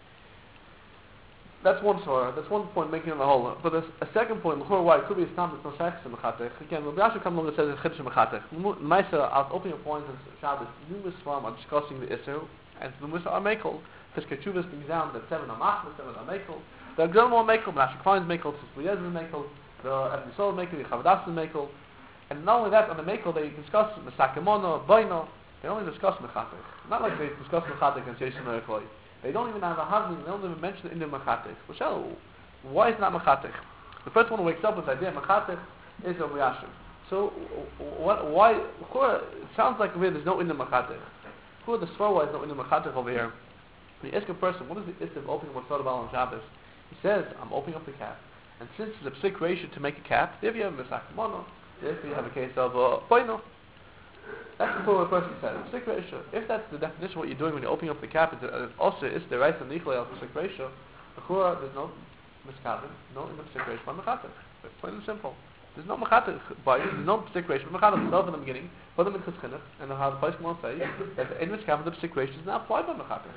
S1: That's one Torah. That's one point, making it a hole. But a second point, why it could be a stam that's no sex in Mechatech. Again, when B'yashiv comes along and says it's Chiddush Mechatech, Mice, I'll open your points in Shabbos, numerous from are discussing the Isser, and the Musa are Mekel. Keshuvas brings down that 7 are Machmas, 7 are Mekel. The Gilmore Mekel, Rashi Klein's Mekel, Tzvuyez is Mekel, the Evisol Mekel, the Chavadas is Mekel. And not only that, on the Mekel they discuss Mesakemono, Boino, they only discuss Mechatech. Not like they discuss Mechatech and Jason Erkloi. They don't even have a Hazmi, they don't even mention it in the Mechatech. So, why is not Mechatech? The first one who wakes up with the idea Mechatech is a Riyashim. So, why, it sounds like there's no in the Mechatech. Who the Svar is no in the Mechatech over here? When you ask a person, what is the issue of opening what's thought about on Shabbos? He says, I'm opening up the cap. And since it's a psik ratio to make a cap, if you have a Mesakemono, if you have a case of Boino, that's what a person says. Psik ratio. If that's the definition of what you're doing when you're opening up the cap, it's also is the right and nichlei of psik ratio, there's no miskabin, no psik ratio by Mechatech. It's plain and simple. There's no Mechatech by there's no psik ratio. Mechatech himself in the beginning, put them in Chizchinuch, and how the place will say that the miskabin, the psik ratio is not applied by Mechatech.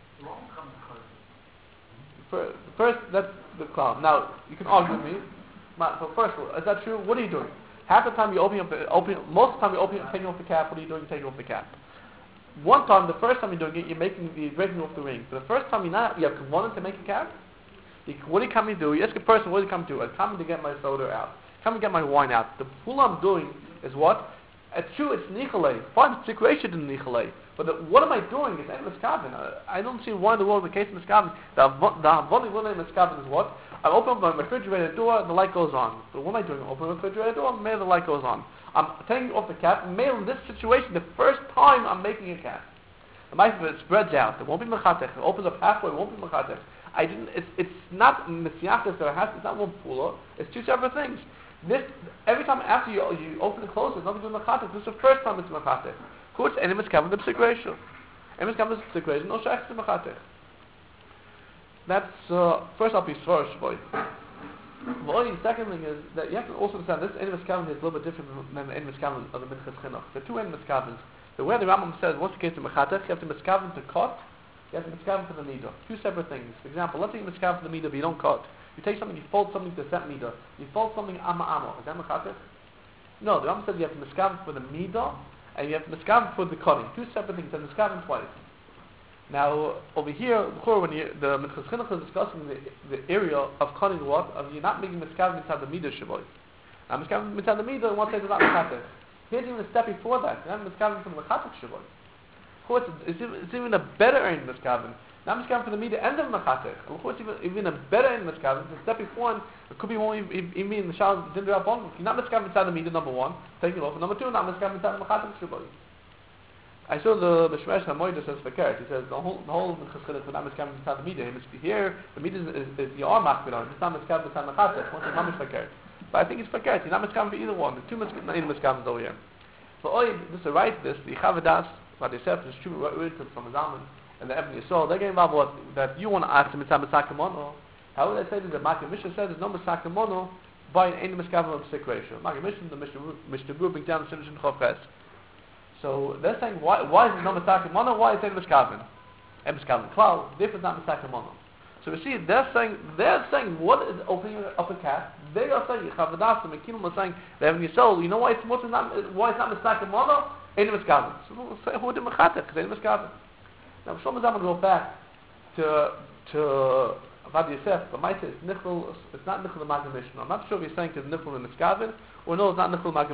S1: First, that's the cloud. Now, you can argue with me. But first, is that true? What are you doing? Half the time you most of the time you're taking off the cap. What are you doing? You're taking off the cap. One time, the first time you're doing it, you're breaking off the ring. But the first time you have wanted to make a cap. What are you coming to do? You ask a person, what are you coming to do? I'm coming to get my soda out. Coming to get my wine out. The full I'm doing is what? It's true, it's Nicholay. Fine, it's situation in Nicholay. But what am I doing? It's Ein Miskaven. I don't see why in the world the case of Miskaven. The Havoni William Miskaven is what? I open my refrigerator door, the light goes on. So what am I doing? I open the refrigerator door, maybe the light goes on. I'm taking off the cap, and maybe in this situation, the first time I'm making a cap. The mice it spreads out. It won't be Mechatech. It opens up halfway, it won't be Mechatech. It's not Misyachas that has, it's not one pula, it's two separate things. This, every time after you open and close, there's nothing to do with Mechatech. This is the first time it's Mechatech. Of course, any Miskaven the Psik ratio. Any Miskaven the Psik ratio, no Shach to Mechatech. That's, first up is first, boy. The second thing is that you have to also understand this Ein Miskaven is a little bit different than the Ein Miskaven of the Minchas Chinuch. There are two Ein Miskavens. The way the Rambam says, what's the case of Mechatech? You have to Miskaven to cut, you have to Miskaven for the Nida. Two separate things. For example, let's say you Miskaven for the Nida, but you don't cut. You take something, you fold something to set Nida. You fold something Amma. Is that Mechatech? No, the Rambam says you have to Miskaven for the Nida, and you have to Miskaven for the cutting. Two separate things, and Miskaven twice. Now, over here, before when the Minchas Chinuch is discussing the area of cutting what, of you're not making Miskaven inside the Midah Shavuot. Now, Miskaven inside the Midah, and one says it's not Mechatech. Here's even a step before that. You're not Miskaven from the Mechatech Shavuot. Of course, it's even a better Ein Miskaven. Not Miskaven for the Midah and the Mechatech. Of course, even a better Ein Miskaven. It's a step before, and it could be more even in the Shal Dindra Abon. You're not Miskaven inside the Midah, number one, take it off. And number two, not Miskaven inside the Mechatech Shavuot. I saw the Shmesh HaMoida says Fakert. He says the whole Minchas Chinuch not Miskaven inside the Midah. Here, the Midah is your Machbid on. It's not Miskaven inside the Mechatech. One says Mamish Fakert. But I think it's Fakert. You're not Miskaven for either one. There's two Miskavens over here. So, this is right. This the Chavadas, what they said, is true. From Zaman and the Ebony Yisrael. They're getting involved that you want to ask them inside Masakamono. How would I say that the Makkah Mishnah says there's no Masakamono by any Miskaven of Psik ratio. Makkah Mishnah, the Mishnah Brew brings down the Shimshon Chofres. So they're saying why is there no Masakamono? Why is it Miskaven? And Miskaven Klal, different not Masakamono. So we see they're saying what is opening up a cap. They are saying Chavadas and Mekilim are saying they have in your soul. You know why it's not Masakamono? Ain't Miskaven. So we'll say who did Mechatech? Because ain't Miskaven. Now Shlomo Zalman go back to Vad Yosef, but might say it's not Nichol the Maggid Mishnah. I'm not sure if he's saying it's Nichol and Miskaven, or no, it's not Nichol Maggid